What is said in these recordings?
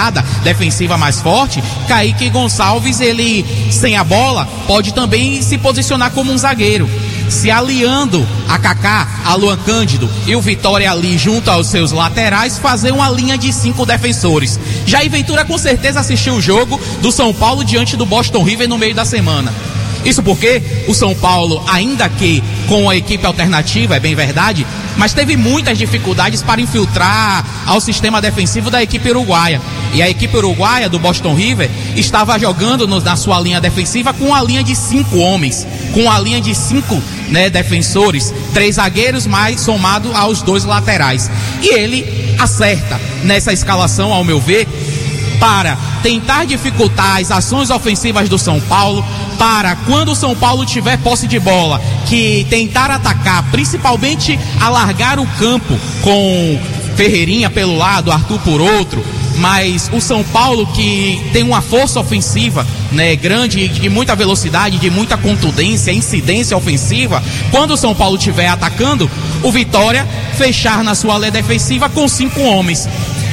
pegada defensiva mais forte, Kaique Gonçalves, ele sem a bola, pode também se posicionar como um zagueiro, se aliando a Kaká, a Luan Cândido e o Vitória ali junto aos seus laterais, fazer uma linha de 5 defensores. Jair Ventura com certeza assistiu o jogo do São Paulo diante do Boston River no meio da semana. Isso porque o São Paulo, ainda que com a equipe alternativa, é bem verdade, mas teve muitas dificuldades para infiltrar ao sistema defensivo da equipe uruguaia. E a equipe uruguaia do Boston River estava jogando na sua linha defensiva com a linha de 5 homens, com a linha de 5 defensores, 3 zagueiros mais somado aos 2 laterais. E ele acerta nessa escalação, ao meu ver, para tentar dificultar as ações ofensivas do São Paulo, para quando o São Paulo tiver posse de bola, que tentar atacar, principalmente alargar o campo com Ferreirinha pelo lado, Arthur por outro, mas o São Paulo que tem uma força ofensiva, né, grande, de muita velocidade, de muita contundência, incidência ofensiva, quando o São Paulo estiver atacando, o Vitória fechar na sua linha defensiva com 5 homens.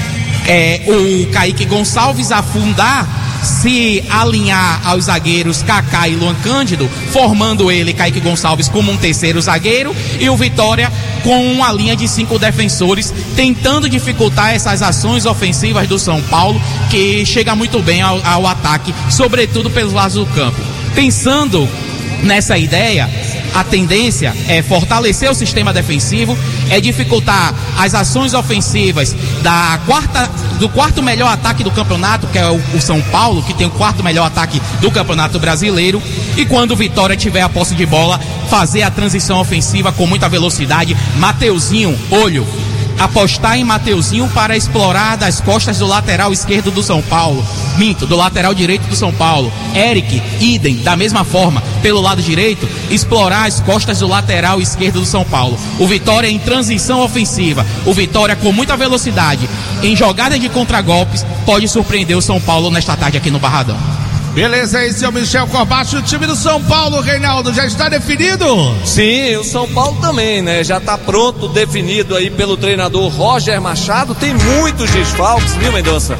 O Kaique Gonçalves afundar, se alinhar aos zagueiros Kaká e Luan Cândido, formando ele, Kaique Gonçalves, como um terceiro zagueiro, e o Vitória com uma linha de 5 defensores, tentando dificultar essas ações ofensivas do São Paulo, que chega muito bem ao ataque, sobretudo pelos lados do campo. Pensando nessa ideia, a tendência é fortalecer o sistema defensivo, é dificultar as ações ofensivas do quarto melhor ataque do campeonato, que é o São Paulo, que tem o 4º melhor ataque do Campeonato Brasileiro, e quando o Vitória tiver a posse de bola, fazer a transição ofensiva com muita velocidade. Mateuzinho, olho, apostar em Mateuzinho para explorar das costas do lateral esquerdo do São Paulo, do lateral direito do São Paulo. Eric, idem, da mesma forma, pelo lado direito, explorar as costas do lateral esquerdo do São Paulo. O Vitória em transição ofensiva, o Vitória com muita velocidade, em jogada de contragolpes, pode surpreender o São Paulo nesta tarde aqui no Barradão. Beleza, esse é o Michel Corbacho. O time do São Paulo, Reinaldo, já está definido? Sim, o São Paulo também, né? Já está pronto, definido aí pelo treinador Roger Machado. Tem muitos desfalques, viu, Mendonça?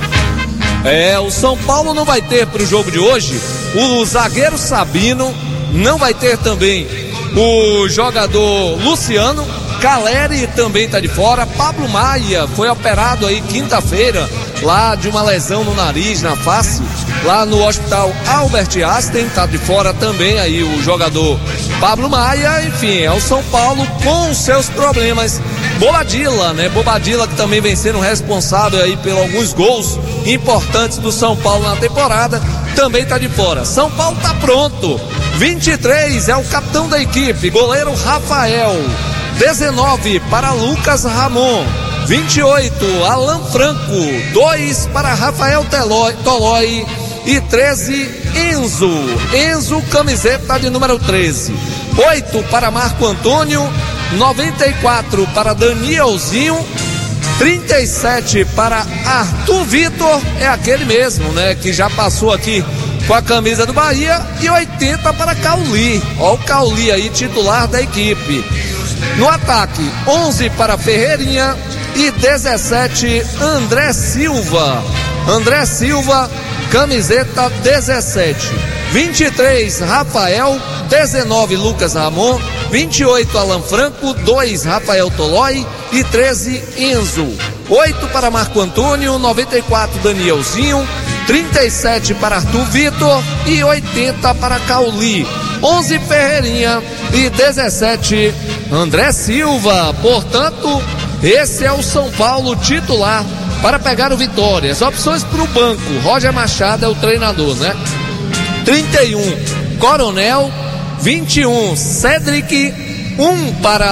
O São Paulo não vai ter para o jogo de hoje o zagueiro Sabino, não vai ter também o jogador Luciano, Caleri também está de fora, Pablo Maia foi operado aí quinta-feira lá de uma lesão no nariz, na face, lá no hospital Albert Einstein, está de fora também aí o jogador Pablo Maia. Enfim, é o São Paulo com seus problemas. Bobadilla, né? Bobadilla, que também vem sendo responsável aí por alguns gols importantes do São Paulo na temporada, também está de fora. São Paulo está pronto. 23 é o capitão da equipe, goleiro Rafael. 19 para Lucas Ramon. 28, Alan Franco. 2 para Rafael Tolói. E 13, Enzo, camiseta de número 13. 8 para Marco Antônio. 94 para Danielzinho. 37 para Arthur Vitor, é aquele mesmo, né, que já passou aqui com a camisa do Bahia. E 80 para Cauli. Ó, o Cauli aí, titular da equipe. No ataque, 11 para Ferreirinha e 17, André Silva, camiseta 17. 23, Rafael. 19, Lucas Ramon. 28, Alan Franco. 2, Rafael Tolói. E 13, Enzo. 8 para Marco Antônio. 94, Danielzinho. 37 para Arthur Vitor. E 80 para Cauli. 11, Ferreirinha. E 17, André Silva. Portanto, esse é o São Paulo titular para pegar o Vitória. As opções para o banco: Roger Machado é o treinador, né? 31, Coronel. 21, Cedric. 1 para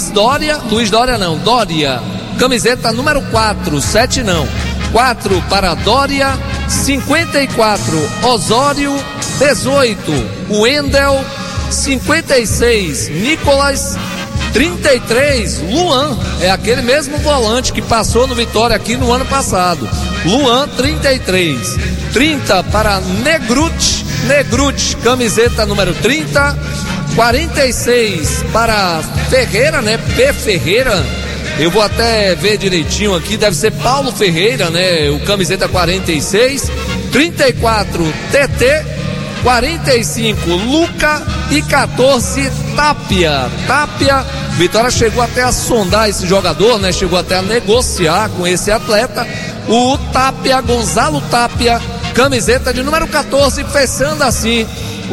Dória, camiseta número 4, 7 não. 4 para Dória. 54, Osório. 18, Wendel. 56, Nicolas. 33, Luan, é aquele mesmo volante que passou no Vitória aqui no ano passado. Luan, 33. 30 para Negruti, camiseta número 30. 46 para Ferreira, né? P. Ferreira. Eu vou até ver direitinho aqui, deve ser Paulo Ferreira, né? O camiseta 46, 34 TT, 45 Luca e 14 Tapia. Vitória chegou até a sondar esse jogador, né? Chegou até a negociar com esse atleta. O Tapia, Gonzalo Tapia, camiseta de número 14, fechando assim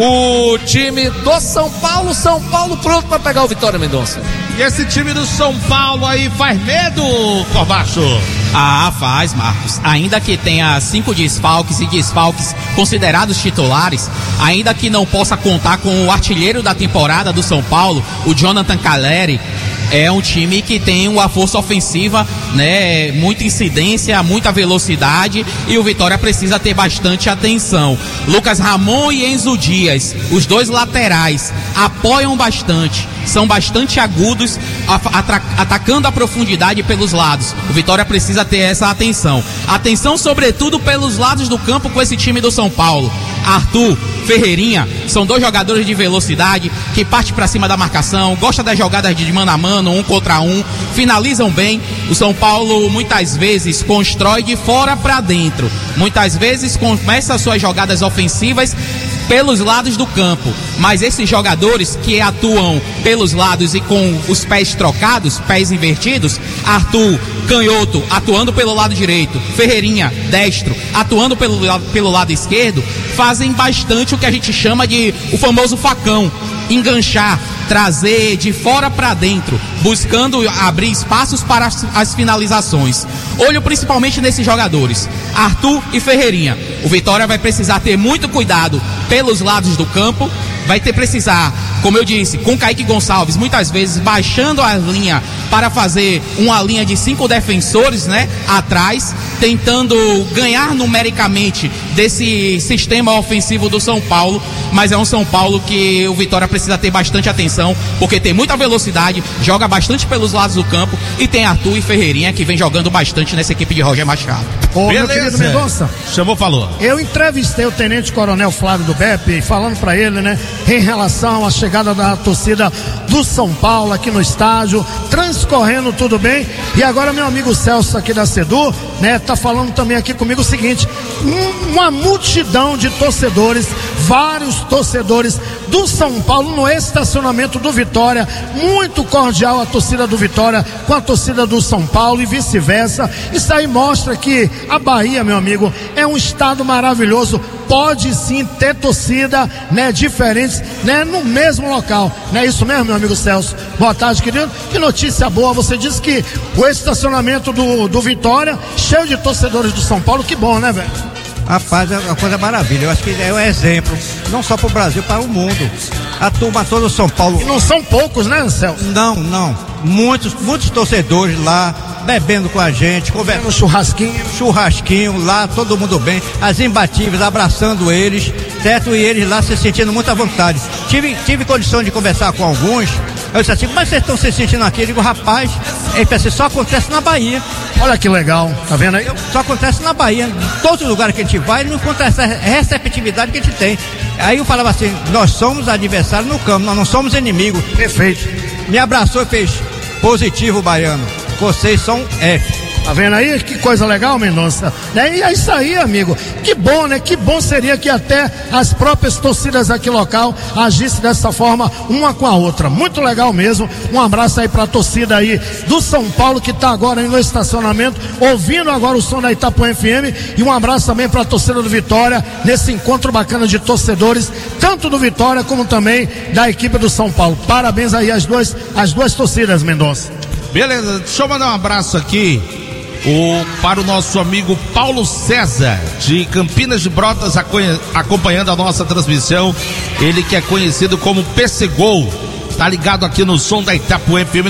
o time do São Paulo. São Paulo pronto para pegar o Vitória, Mendonça. E esse time do São Paulo aí faz medo, Corbacho? Ah, faz, Marcos. Ainda que tenha 5 desfalques e desfalques considerados titulares, ainda que não possa contar com o artilheiro da temporada do São Paulo, o Jonathan Caleri, é um time que tem uma força ofensiva, né? Muita incidência, muita velocidade, e o Vitória precisa ter bastante atenção. Lucas Ramon e Enzo Dias, os dois laterais, apoiam bastante, são bastante agudos, atacando a profundidade pelos lados. O Vitória precisa ter essa atenção. Atenção sobretudo pelos lados do campo com esse time do São Paulo. Arthur, Ferreirinha, são dois jogadores de velocidade que partem para cima da marcação, gostam das jogadas de mano a mano, 1 contra 1, finalizam bem. O São Paulo muitas vezes constrói de fora para dentro, muitas vezes começa suas jogadas ofensivas pelos lados do campo, mas esses jogadores que atuam pelos lados e com os pés trocados, pés invertidos, Arthur, canhoto, atuando pelo lado direito, Ferreirinha, destro, atuando pelo lado esquerdo, fazem bastante o que a gente chama de o famoso facão, enganchar, trazer de fora para dentro, buscando abrir espaços para as finalizações. Olho principalmente nesses jogadores, Arthur e Ferreirinha. O Vitória vai precisar ter muito cuidado pelos lados do campo, vai precisar, como eu disse, com Kaique Gonçalves, muitas vezes baixando a linha para fazer uma linha de 5 defensores, né, atrás, tentando ganhar numericamente desse sistema ofensivo do São Paulo, mas é um São Paulo que o Vitória precisa ter bastante atenção, porque tem muita velocidade, joga bastante pelos lados do campo, e tem Arthur e Ferreirinha que vem jogando bastante nessa equipe de Roger Machado. Ô, meu querido Mendonça, chamou, falou. Eu entrevistei o Tenente Coronel Flávio do BEP, falando para ele, né, em relação à chegada da torcida do São Paulo aqui no estádio, transcorrendo tudo bem. E agora meu amigo Celso aqui da Sedu, né, tá falando também aqui comigo o seguinte: uma multidão de torcedores, vários torcedores do São Paulo no estacionamento do Vitória, muito cordial a torcida do Vitória com a torcida do São Paulo e vice-versa. Isso aí mostra que a Bahia, meu amigo, é um estado maravilhoso, pode sim ter torcida, né, diferentes, né, no mesmo local, não é isso mesmo, meu amigo Celso? Boa tarde, querido. Que notícia boa, você disse que o estacionamento do Vitória cheio de torcedores do São Paulo, que bom, né, velho? Rapaz, é uma coisa maravilha. Eu acho que é um exemplo, não só para o Brasil, para o mundo. A turma toda do São Paulo. E não são poucos, né, Celso? Não. Muitos torcedores lá, bebendo com a gente, conversando. Churrasquinho lá, todo mundo bem. As imbatíveis, abraçando eles, certo? E eles lá se sentindo muito à vontade. Tive condição de conversar com alguns. Eu disse assim: mas vocês estão se sentindo aqui? Eu digo: rapaz, só acontece na Bahia. Olha que legal, tá vendo aí? Só acontece na Bahia. Em todos os lugares que a gente vai, não acontece essa receptividade que a gente tem. Aí eu falava assim: nós somos adversários no campo, nós não somos inimigos. Perfeito. Me abraçou e fez: positivo, baiano, vocês são F. Tá vendo aí? Que coisa legal, Mendonça. E é isso aí, amigo. Que bom, né? Que bom seria que até as próprias torcidas aqui local agissem dessa forma, uma com a outra. Muito legal mesmo. Um abraço aí pra torcida aí do São Paulo, que tá agora aí no estacionamento, ouvindo agora o som da Itapuã FM. E um abraço também pra torcida do Vitória, nesse encontro bacana de torcedores, tanto do Vitória como também da equipe do São Paulo. Parabéns aí às duas torcidas, Mendonça. Beleza, deixa eu mandar um abraço aqui para o nosso amigo Paulo César, de Campinas de Brotas, acompanhando a nossa transmissão. Ele que é conhecido como PC Gol, tá ligado aqui no som da Itapuã FM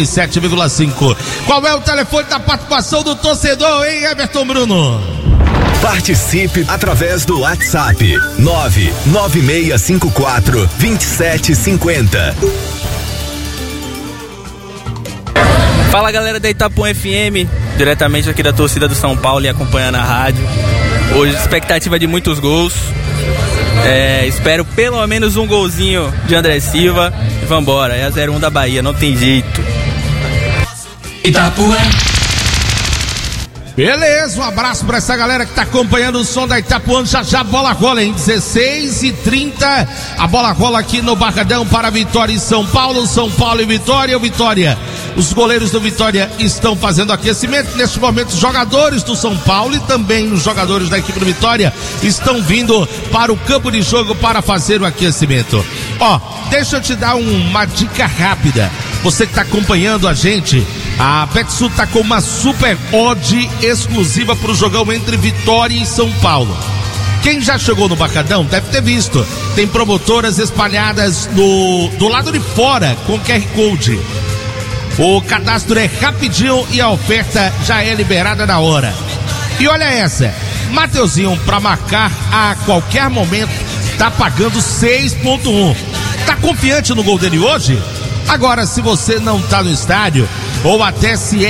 97,5. Qual é o telefone da participação do torcedor, hein, Everton Bruno? Participe através do WhatsApp 99654-2750. Fala, galera da Itapuã FM, diretamente aqui da torcida do São Paulo e acompanhando a rádio. Hoje expectativa de muitos gols, espero pelo menos um golzinho de André Silva e vambora, é a 0-1 da Bahia, não tem jeito. Itapuã. Beleza, um abraço pra essa galera que tá acompanhando o som da Itapuã. Já a bola rola, hein? 16h30, a bola rola aqui no Barradão para Vitória e São Paulo. São Paulo e Vitória. O Vitória, os goleiros do Vitória estão fazendo aquecimento. Neste momento, os jogadores do São Paulo e também os jogadores da equipe do Vitória estão vindo para o campo de jogo para fazer o aquecimento. Ó, deixa eu te dar uma dica rápida. Você que tá acompanhando a gente, a Betsul tá com uma super odd exclusiva para o jogão entre Vitória e São Paulo. Quem já chegou no Barradão deve ter visto. Tem promotoras espalhadas do lado de fora com QR Code. O cadastro é rapidinho e a oferta já é liberada na hora. E olha essa, Mateuzinho, para marcar a qualquer momento, tá pagando 6,1. Tá confiante no gol dele hoje? Agora, se você não tá no estádio, ou até se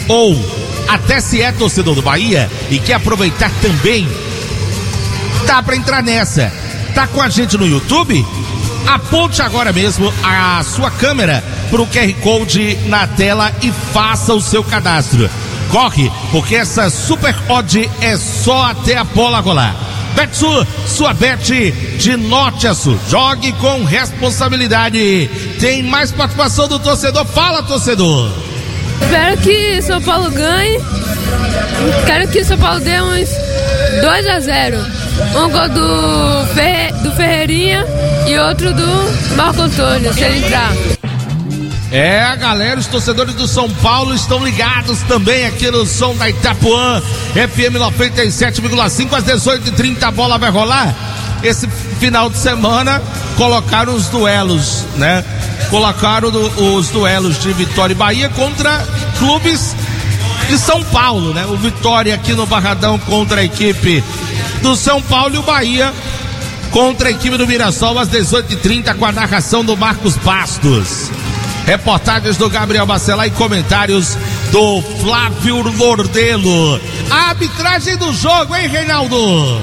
é torcedor do Bahia e quer aproveitar também, dá pra entrar nessa. Tá com a gente no YouTube? Aponte agora mesmo a sua câmera pro QR Code na tela e faça o seu cadastro. Corre, porque essa super odd é só até a bola rolar. Betsul, sua bet de norte a sul. Jogue com responsabilidade. Tem mais participação do torcedor. Fala, torcedor. Espero que São Paulo ganhe. Quero que São Paulo dê uns 2-0. Um gol do Ferreirinha e outro do Marco Antônio, se ele entrar. É, galera, os torcedores do São Paulo estão ligados também aqui no som da Itapuã, FM 97,5, às 18h30 a bola vai rolar. Esse final de semana colocaram os duelos, né? Colocaram os duelos de Vitória e Bahia contra clubes de São Paulo, né? O Vitória aqui no Barradão contra a equipe do São Paulo e o Bahia contra a equipe do Mirassol às 18h30 com a narração do Marcos Bastos. Reportagens do Gabriel Bacelar e comentários do Flávio Lordelo. A arbitragem do jogo, hein, Reinaldo?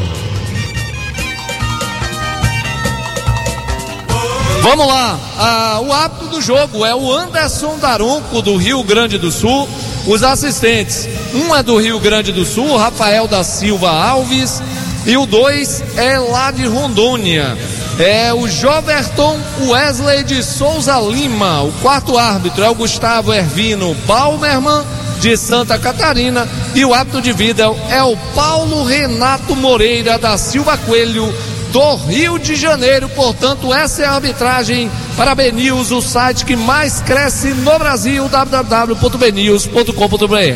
Vamos lá, o árbitro do jogo é o Anderson Daronco, do Rio Grande do Sul. Os assistentes, um é do Rio Grande do Sul, Rafael da Silva Alves, e o 2 é lá de Rondônia. É o Joverton Wesley de Souza Lima. O quarto árbitro é o Gustavo Hervino Balmerman, de Santa Catarina. E o árbitro de vida é o Paulo Renato Moreira da Silva Coelho, do Rio de Janeiro. Portanto, essa é a arbitragem para BNews, o site que mais cresce no Brasil, www.bnews.com.br.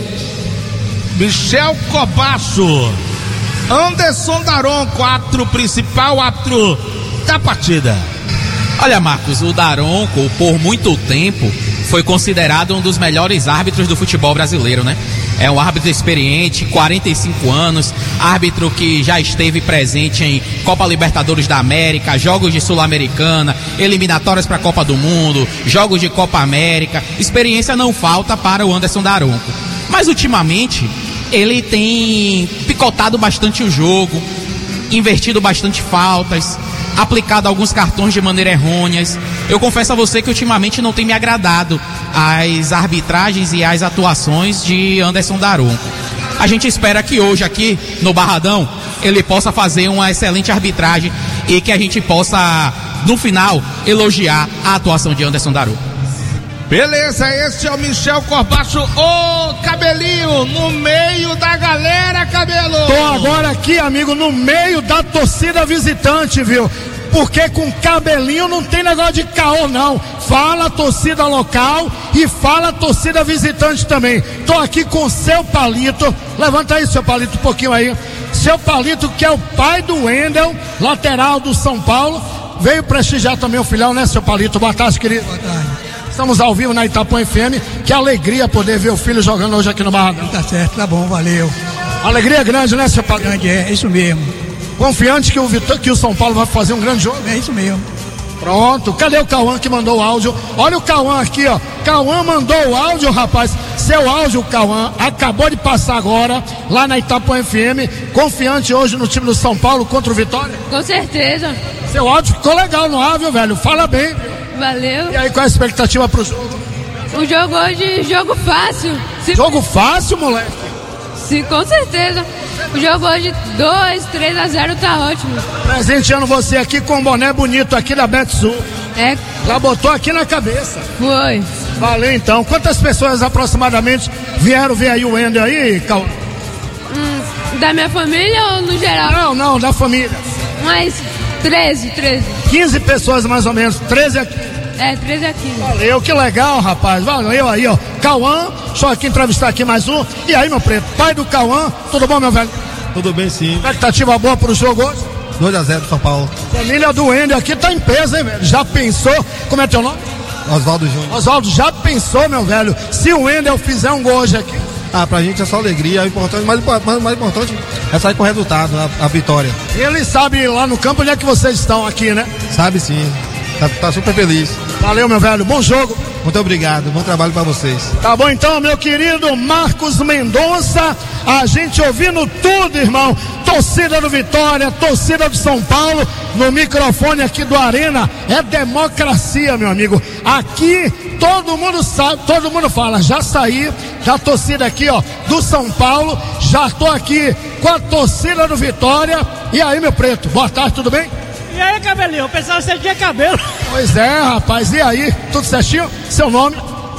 Michel Cobasso, Anderson Daronco, árbitro principal, árbitro da partida. Olha, Marcos, o Daronco por muito tempo foi considerado um dos melhores árbitros do futebol brasileiro, né? É um árbitro experiente, 45 anos, árbitro que já esteve presente em Copa Libertadores da América, jogos de Sul-Americana, eliminatórias para a Copa do Mundo, jogos de Copa América. Experiência não falta para o Anderson Daronco. Mas ultimamente ele tem picotado bastante o jogo, invertido bastante faltas, aplicado alguns cartões de maneira errôneas. Eu confesso a você que ultimamente não tem me agradado as arbitragens e as atuações de Anderson Daronco. A gente espera que hoje aqui no Barradão ele possa fazer uma excelente arbitragem e que a gente possa, no final, elogiar a atuação de Anderson Daronco. Beleza, esse é o Michel Corbacho. Ô, Cabelinho, no meio da galera, Cabelo. Tô agora aqui, amigo, no meio da torcida visitante, viu? Porque com Cabelinho não tem negócio de caô, não. Fala torcida local e fala torcida visitante também. Tô aqui com o seu Palito. Levanta aí, seu Palito, um pouquinho aí. Seu Palito, que é o pai do Wendel, lateral do São Paulo. Veio prestigiar também o filhão, né, seu Palito? Boa tarde, querido. Boa tarde. Estamos ao vivo na Itapuã FM. Que alegria poder ver o filho jogando hoje aqui no Barradão. Tá certo, tá bom, valeu. Alegria grande, né, seu Palito? Grande, é isso mesmo. Confiante que o São Paulo vai fazer um grande jogo? É isso mesmo. Pronto, cadê o Cauã que mandou o áudio? Olha o Cauã aqui, ó. Cauã mandou o áudio, rapaz. Seu áudio, Cauã, acabou de passar agora lá na Itapuã FM. Confiante hoje no time do São Paulo contra o Vitória? Com certeza. Seu áudio ficou legal no ar, viu, velho? Fala bem, viu? Valeu. E aí, qual é a expectativa pro jogo? O jogo hoje, jogo fácil. Jogo fácil, moleque? Sim, com certeza. O jogo hoje 2-3-0 tá ótimo. Presenteando você aqui com um boné bonito aqui da Betsul. É. Já botou aqui na cabeça. Foi. Valeu então. Quantas pessoas aproximadamente vieram ver aí o Wendel aí, Cauã? Da minha família ou no geral? Não, da família. Mais 13. 15 pessoas mais ou menos, 13 aqui. 13 aqui. Valeu, que legal, rapaz. Valeu aí, ó. Cauã, deixa eu aqui entrevistar aqui mais um. E aí, meu preto, pai do Cauã, tudo bom, meu velho? Tudo bem, sim. Expectativa boa pro jogo hoje? 2-0 do São Paulo. Família do Wendel aqui tá em peso, hein, velho? Já pensou? Como é teu nome? Oswaldo Júnior. Oswaldo, já pensou, meu velho? Se o Wendel fizer um gol hoje aqui? Pra gente é só alegria, o importante, mais importante é sair com o resultado, a vitória. Ele sabe lá no campo onde é que vocês estão aqui, né? Sabe sim, tá super feliz. Valeu, meu velho, bom jogo. Muito obrigado, bom trabalho pra vocês. Tá bom então, meu querido Marcos Mendonça, a gente ouvindo tudo, irmão. Torcida do Vitória, torcida do São Paulo, no microfone aqui do Arena, é democracia, meu amigo. Aqui todo mundo sabe, todo mundo fala, já saí da torcida aqui, ó, do São Paulo, já tô aqui com a torcida do Vitória. E aí, meu preto, boa tarde, tudo bem? E aí, cabelinho, eu pensava que você tinha cabelo. Pois é, rapaz, e aí, tudo certinho? Seu nome?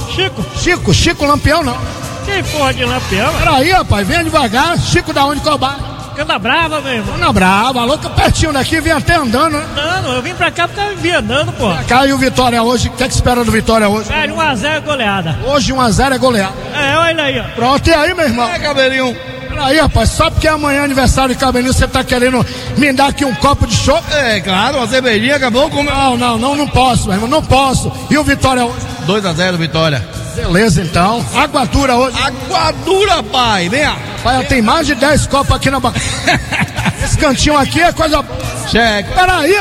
Chico Lampião não. Quem for de Lampião? Peraí, rapaz, venha devagar. Chico da onde, qual bairro? Cana Brava, meu irmão. Cana Brava, louca, pertinho daqui, vem até andando, né? Andando, eu vim pra cá porque eu vim andando, pô. Cá e o Vitória hoje, o que é que espera do Vitória hoje? 1-0 é goleada. Hoje 1-0 é goleada. Olha aí, ó. Pronto, e aí, meu irmão? Cabelinho. Peraí, rapaz, só porque amanhã é aniversário de Cabelinho, você tá querendo me dar aqui um copo de chopp? Claro, uma cervejinha, acabou com... Não posso, meu irmão, não posso. E o Vitória hoje? 2-0, Vitória. Beleza, então. Água dura hoje. Água dura, pai, vem cá. Pai, tem mais de 10 copos aqui na bancada. Esse cantinho aqui é coisa... Cheque. Peraí.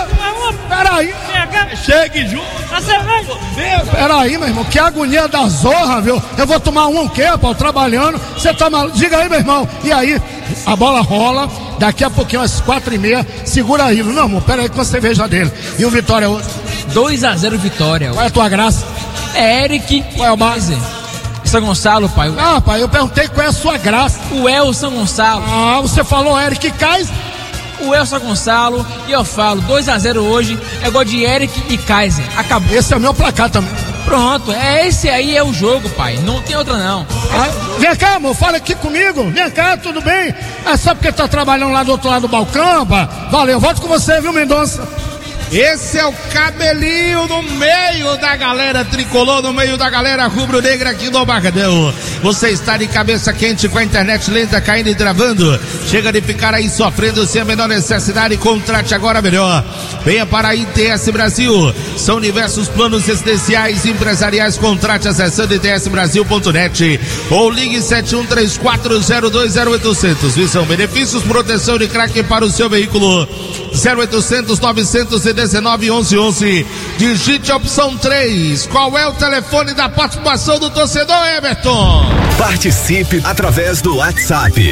Cheque junto. Peraí, meu irmão, que agonia da zorra, viu? Eu vou tomar um quê, pô, trabalhando. Você tá maluco? Diga aí, meu irmão. E aí, a bola rola. Daqui a pouquinho, às 4h30, segura aí, meu amor. Peraí com a cerveja dele. E o Vitória hoje? 2-0 Vitória. Qual é a tua graça? É Eric. Qual é o mais? São Gonçalo, pai. Pai, eu perguntei qual é a sua graça. O Elson Gonçalo. Você falou Eric Kaiser? O Elson Gonçalo. E eu falo, 2-0 hoje é gol de Eric e Kaiser. Acabou. Esse é o meu placar também. Pronto, esse aí é o jogo, pai. Não tem outra, não. Vem cá, amor, fala aqui comigo. Vem cá, tudo bem? É só porque tá trabalhando lá do outro lado do balcão, pá. Valeu, volto com você, viu, Mendonça? Esse é o Cabelinho no meio da galera tricolor, no meio da galera rubro-negra aqui do Barradão. Você está de cabeça quente com a internet lenta caindo e travando. Chega de ficar aí sofrendo sem a menor necessidade. Contrate agora melhor. Venha para a ITS Brasil. São diversos planos residenciais e empresariais. Contrate acessando itsbrasil.net ou ligue 7134020800. Visão, benefícios, proteção de crack para o seu veículo. 0800 919 1111. Digite a opção 3. Qual é o telefone da participação do torcedor, Everton? Participe através do WhatsApp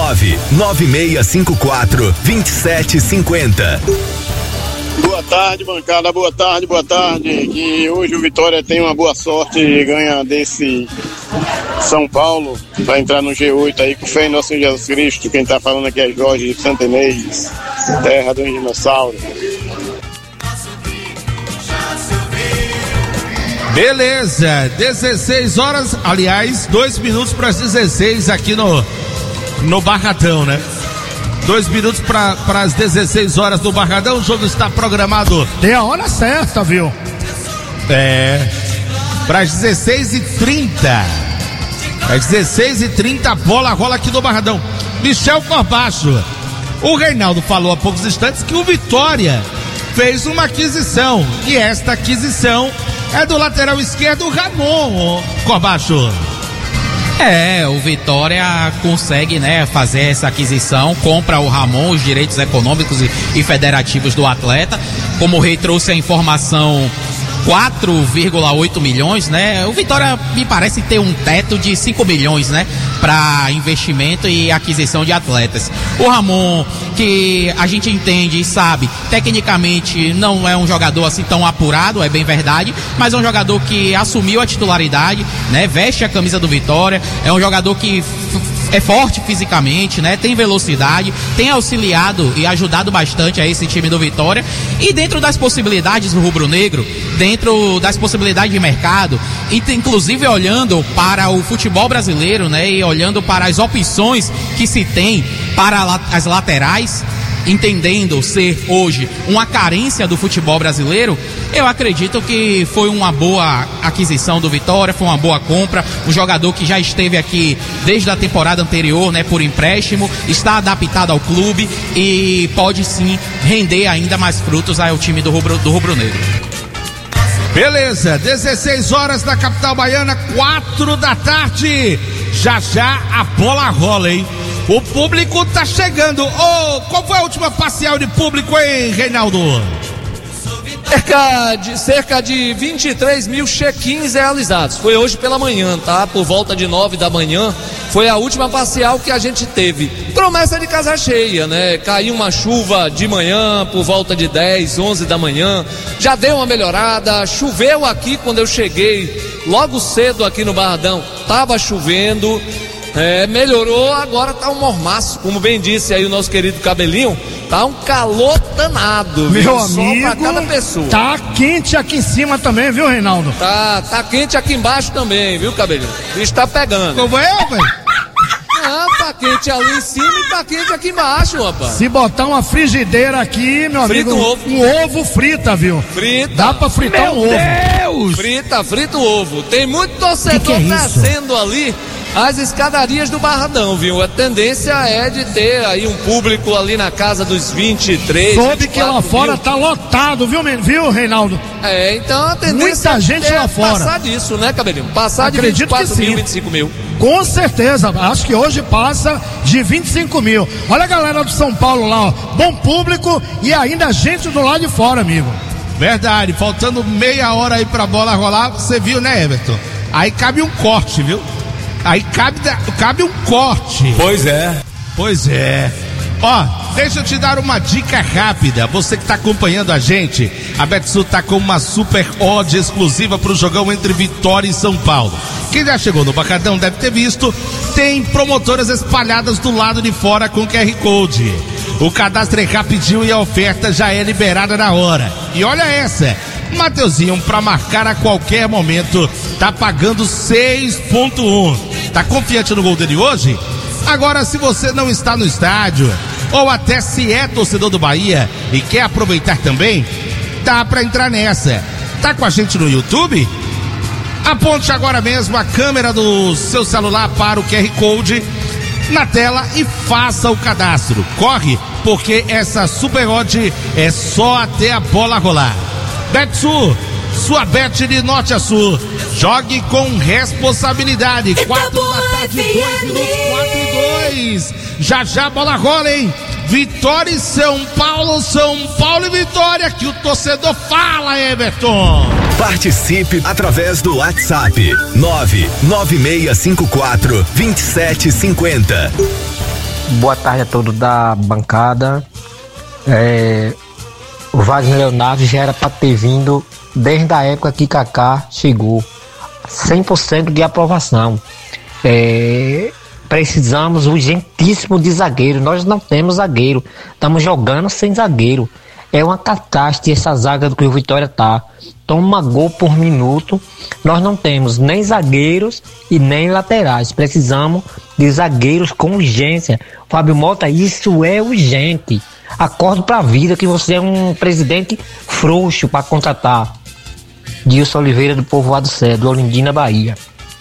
99654-2750. Boa tarde, bancada, boa tarde. Que hoje o Vitória tem uma boa sorte e ganha desse São Paulo para entrar no G8 aí com fé em nosso Jesus Cristo. Quem tá falando aqui é Jorge de Santa Inês, terra do dinossauro. Beleza, 16 horas, aliás, 2 minutos para as 16 aqui no Barradão, né? 2 minutos para as 16 horas do Barradão. O jogo está programado. Tem a hora certa, viu? Para as 16h30. Às 16h30 a bola rola aqui no Barradão. Michel Corbacho. O Reinaldo falou há poucos instantes que o Vitória fez uma aquisição. E esta aquisição é do lateral esquerdo Ramon, Corbacho. O Vitória consegue, né, fazer essa aquisição, compra o Ramon, os direitos econômicos e federativos do atleta. Como o Rei trouxe a informação 4,8 milhões, né? O Vitória me parece ter um teto de 5 milhões, né? Para investimento e aquisição de atletas. O Ramon, que a gente entende e sabe, tecnicamente não é um jogador assim tão apurado, é bem verdade, mas é um jogador que assumiu a titularidade, né? Veste a camisa do Vitória, é um jogador que é forte fisicamente, né? Tem velocidade, tem auxiliado e ajudado bastante a esse time do Vitória. E dentro das possibilidades do rubro-negro, dentro das possibilidades de mercado, e inclusive olhando para o futebol brasileiro, né? E olhando para as opções que se tem para as laterais, entendendo ser hoje uma carência do futebol brasileiro, eu acredito que foi uma boa aquisição do Vitória, foi uma boa compra, um jogador que já esteve aqui desde a temporada anterior, né, por empréstimo, está adaptado ao clube e pode sim render ainda mais frutos ao time do rubro-negro. Beleza, 16 horas na capital baiana, 4 da tarde, já a bola rola, hein? O público tá chegando. Qual foi a última parcial de público, hein, Reinaldo? Cerca de 23 mil check-ins realizados. Foi hoje pela manhã, tá? Por volta de 9 da manhã. Foi a última parcial que a gente teve. Promessa de casa cheia, né? Caiu uma chuva de manhã, por volta de 10, 11 da manhã. Já deu uma melhorada. Choveu aqui quando eu cheguei. Logo cedo aqui no Barradão. Tava chovendo. Melhorou, agora tá um mormaço, como bem disse aí o nosso querido Cabelinho, tá um calor danado, viu? Meu amigo, só pra cada pessoa. Tá quente aqui em cima também, viu, Reinaldo? Tá quente aqui embaixo também, viu, Cabelinho? O bicho tá pegando. Como é, velho? Tá quente ali em cima e tá quente aqui embaixo, rapaz. Se botar uma frigideira aqui, meu frita amigo, um ovo frita, viu? Frita. Dá pra fritar um ovo. Deus! Frita o ovo. Tem muito torcedor descendo ali as escadarias do Barradão, viu? A tendência é de ter aí um público ali na casa dos 23. Soube que lá fora tá lotado, viu, Reinaldo? Então a tendência muita gente lá fora. Passar disso, né, Cabelinho? Passar de Acredito 24 mil, sim. 25 mil. Com certeza, acho que hoje passa de 25 mil. Olha a galera do São Paulo lá, ó. Bom público e ainda gente do lado de fora, amigo. Verdade, faltando meia hora aí pra bola rolar, você viu, né, Everton? Aí cabe um corte, viu? Aí cabe um corte. Pois é. Ó, deixa eu te dar uma dica rápida. Você que tá acompanhando a gente, a Betsul tá com uma super odd exclusiva pro jogão entre Vitória e São Paulo. Quem já chegou no Barradão deve ter visto, tem promotoras espalhadas do lado de fora com QR Code. O cadastro é rapidinho e a oferta já é liberada na hora. E olha essa, Mateuzinho, pra marcar a qualquer momento, tá pagando 6,1. Tá confiante no gol dele hoje? Agora, se você não está no estádio, ou até se é torcedor do Bahia e quer aproveitar também, dá pra entrar nessa. Tá com a gente no YouTube? Aponte agora mesmo a câmera do seu celular para o QR Code na tela e faça o cadastro. Corre, porque essa super odd é só até a bola rolar. Betsul, sua bet de norte a sul. Jogue com responsabilidade. 4 da tarde, 2 minutos, 4 e 2. Já a bola rola, hein? Vitória e São Paulo e Vitória, que o torcedor fala, Everton. Participe através do WhatsApp 99654-2750. Boa tarde a todos da bancada. O Wagner Leonardo já era para ter vindo desde a época que Kaká chegou. 100% de aprovação. Precisamos urgentíssimo de zagueiro. Nós não temos zagueiro. Estamos jogando sem zagueiro. É uma catástrofe essa zaga do que o Vitória tá. Toma gol por minuto. Nós não temos nem zagueiros e nem laterais. Precisamos de zagueiros com urgência. Fábio Mota, isso é urgente. Acordo pra vida que você é um presidente frouxo para contratar. Dilson Oliveira do Povoado Cedo, Olindina, Bahia.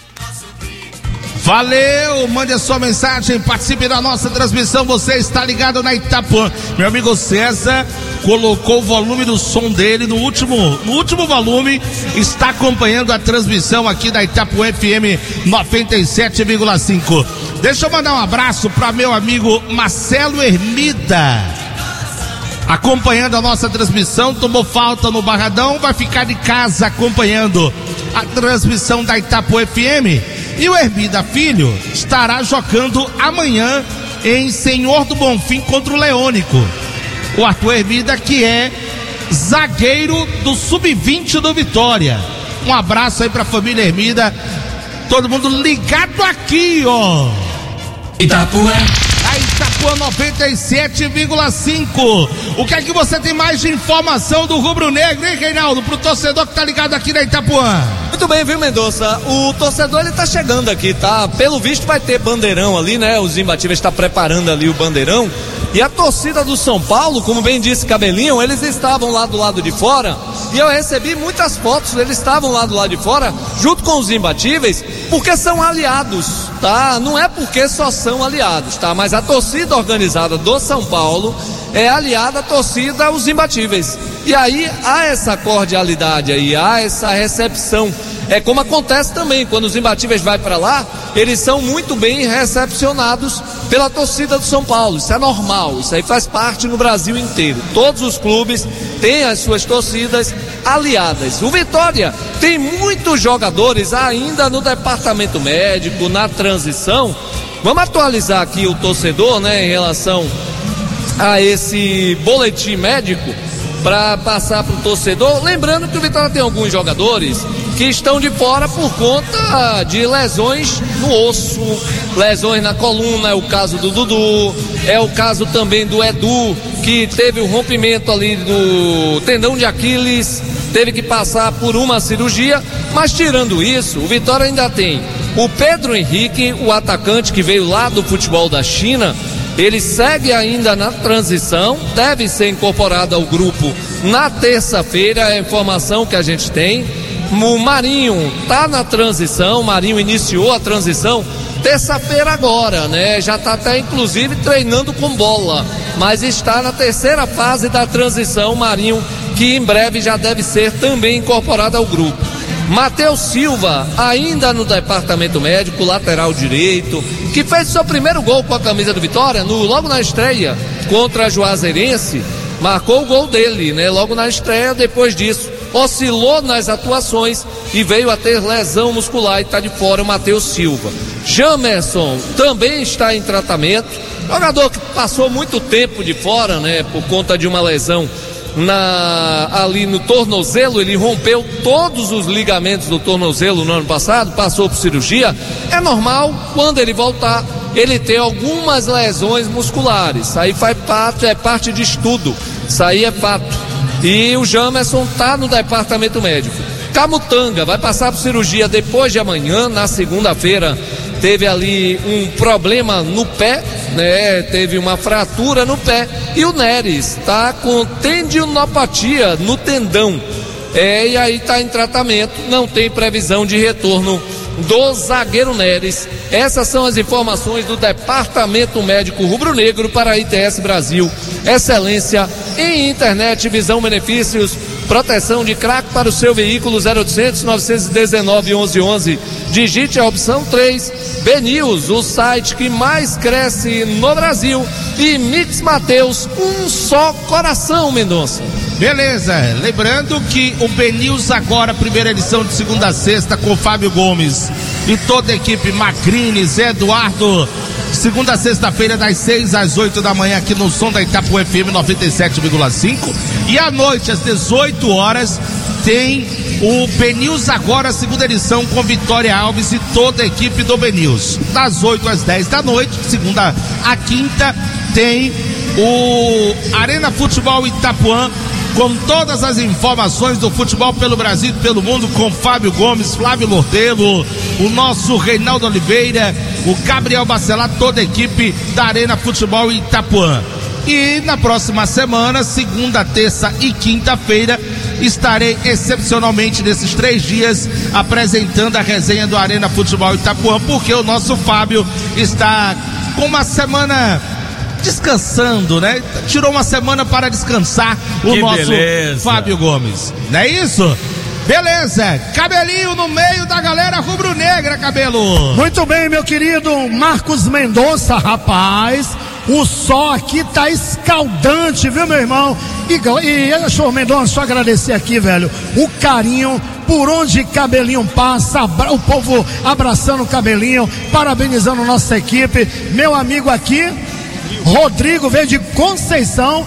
Valeu, mande a sua mensagem, participe da nossa transmissão, você está ligado na Itapuã. Meu amigo César colocou o volume do som dele no último volume, está acompanhando a transmissão aqui da Itapuã FM 97,5. Deixa eu mandar um abraço para meu amigo Marcelo Ermida. acompanhando a nossa transmissão, tomou falta no Barradão, vai ficar de casa acompanhando a transmissão da Itapuã FM. E o Hermida Filho estará jogando amanhã em Senhor do Bonfim contra o Leônico. O Arthur Hermida, que é zagueiro do Sub-20 do Vitória. Um abraço aí pra família Hermida, todo mundo ligado aqui, ó. Itapuã. A Itapuã 97,5. O que é que você tem mais de informação do Rubro Negro, hein, Reinaldo? Pro torcedor que tá ligado aqui na Itapuã. Muito bem, viu, Mendonça? O torcedor, ele tá chegando aqui, tá? Pelo visto vai ter bandeirão ali, né? Os imbatíveis tá preparando ali o bandeirão. E a torcida do São Paulo, como bem disse Cabelinho, eles estavam lá do lado de fora. E eu recebi muitas fotos, eles estavam lá do lado de fora, junto com os imbatíveis, porque são aliados, tá? Não é porque só são aliados, tá? Mas a torcida organizada do São Paulo é aliada à torcida aos imbatíveis. E aí há essa cordialidade aí, há essa recepção. É como acontece também, quando os imbatíveis vai para lá, eles são muito bem recepcionados pela torcida do São Paulo. Isso é normal, isso aí faz parte no Brasil inteiro. Todos os clubes têm as suas torcidas aliadas. O Vitória tem muitos jogadores ainda no departamento médico, na transição. Vamos atualizar aqui o torcedor, né, em relação a esse boletim médico, para passar para o torcedor. Lembrando que o Vitória tem alguns jogadores que estão de fora por conta de lesões no osso, lesões na coluna. É o caso do Dudu, é o caso também do Edu, que teve o rompimento ali do tendão de Aquiles, teve que passar por uma cirurgia. Mas tirando isso, o Vitória ainda tem o Pedro Henrique, o atacante que veio lá do futebol da China. Ele segue ainda na transição, deve ser incorporado ao grupo na terça-feira, é a informação que a gente tem. O Marinho tá na transição, o Marinho iniciou a transição terça-feira agora, né? Já tá até inclusive treinando com bola, mas está na terceira fase da transição, o Marinho, que em breve já deve ser também incorporado ao grupo. Matheus Silva, ainda no departamento médico, lateral direito, que fez seu primeiro gol com a camisa do Vitória, logo na estreia contra a Juazeirense, marcou o gol dele, né? Logo na estreia. Depois disso, oscilou nas atuações e veio a ter lesão muscular e está de fora o Matheus Silva. Jamerson também está em tratamento, jogador que passou muito tempo de fora, né? Por conta de uma lesão ali no tornozelo. Ele rompeu todos os ligamentos do tornozelo no ano passado, passou por cirurgia. É normal, quando ele voltar, ele ter algumas lesões musculares. Isso aí faz parte, é parte de estudo, isso aí é fato. E o Jamerson tá no departamento médico. Camutanga vai passar por cirurgia depois de amanhã, na segunda-feira. Teve ali um problema no pé, né? Teve uma fratura no pé. E o Neres tá com tendinopatia no tendão. E aí tá em tratamento, não tem previsão de retorno do zagueiro Neres. Essas são as informações do Departamento Médico Rubro-Negro para a ITS Brasil. Excelência em internet, visão, benefícios, proteção de crack para o seu veículo. 0800 919 1111. Digite a opção 3. BNews, o site que mais cresce no Brasil. E Mix Mateus, um só coração, Mendonça. Beleza, lembrando que o BNews agora, primeira edição de segunda a sexta, com Fábio Gomes e toda a equipe, Macrini, Zé Eduardo, segunda a sexta-feira, das 6 às 8 da manhã, aqui no som da Itapuã FM 97,5. E à noite, às 18 horas, tem o BNews agora, segunda edição, com Vitória Alves e toda a equipe do BNews. Das 8 às 10 da noite, segunda a quinta, tem o Arena Futebol Itapuã, com todas as informações do futebol pelo Brasil e pelo mundo, com Fábio Gomes, Flávio Lortelo, o nosso Reinaldo Oliveira, o Gabriel Bacelar, toda a equipe da Arena Futebol Itapuã. E na próxima semana, segunda, terça e quinta-feira, estarei excepcionalmente nesses 3 dias apresentando a resenha do Arena Futebol Itapuã, porque o nosso Fábio está com uma semana descansando, né? Tirou uma semana para descansar o nosso beleza. Fábio Gomes. Não é isso? Beleza, Cabelinho no meio da galera rubro-negra, Cabelo. Muito bem, meu querido Marcos Mendonça, rapaz. O sol aqui tá escaldante, viu, meu irmão? E deixa eu, Mendonça, só agradecer aqui, velho, o carinho por onde Cabelinho passa, o povo abraçando o Cabelinho, parabenizando nossa equipe. Meu amigo aqui, Rodrigo, veio de Conceição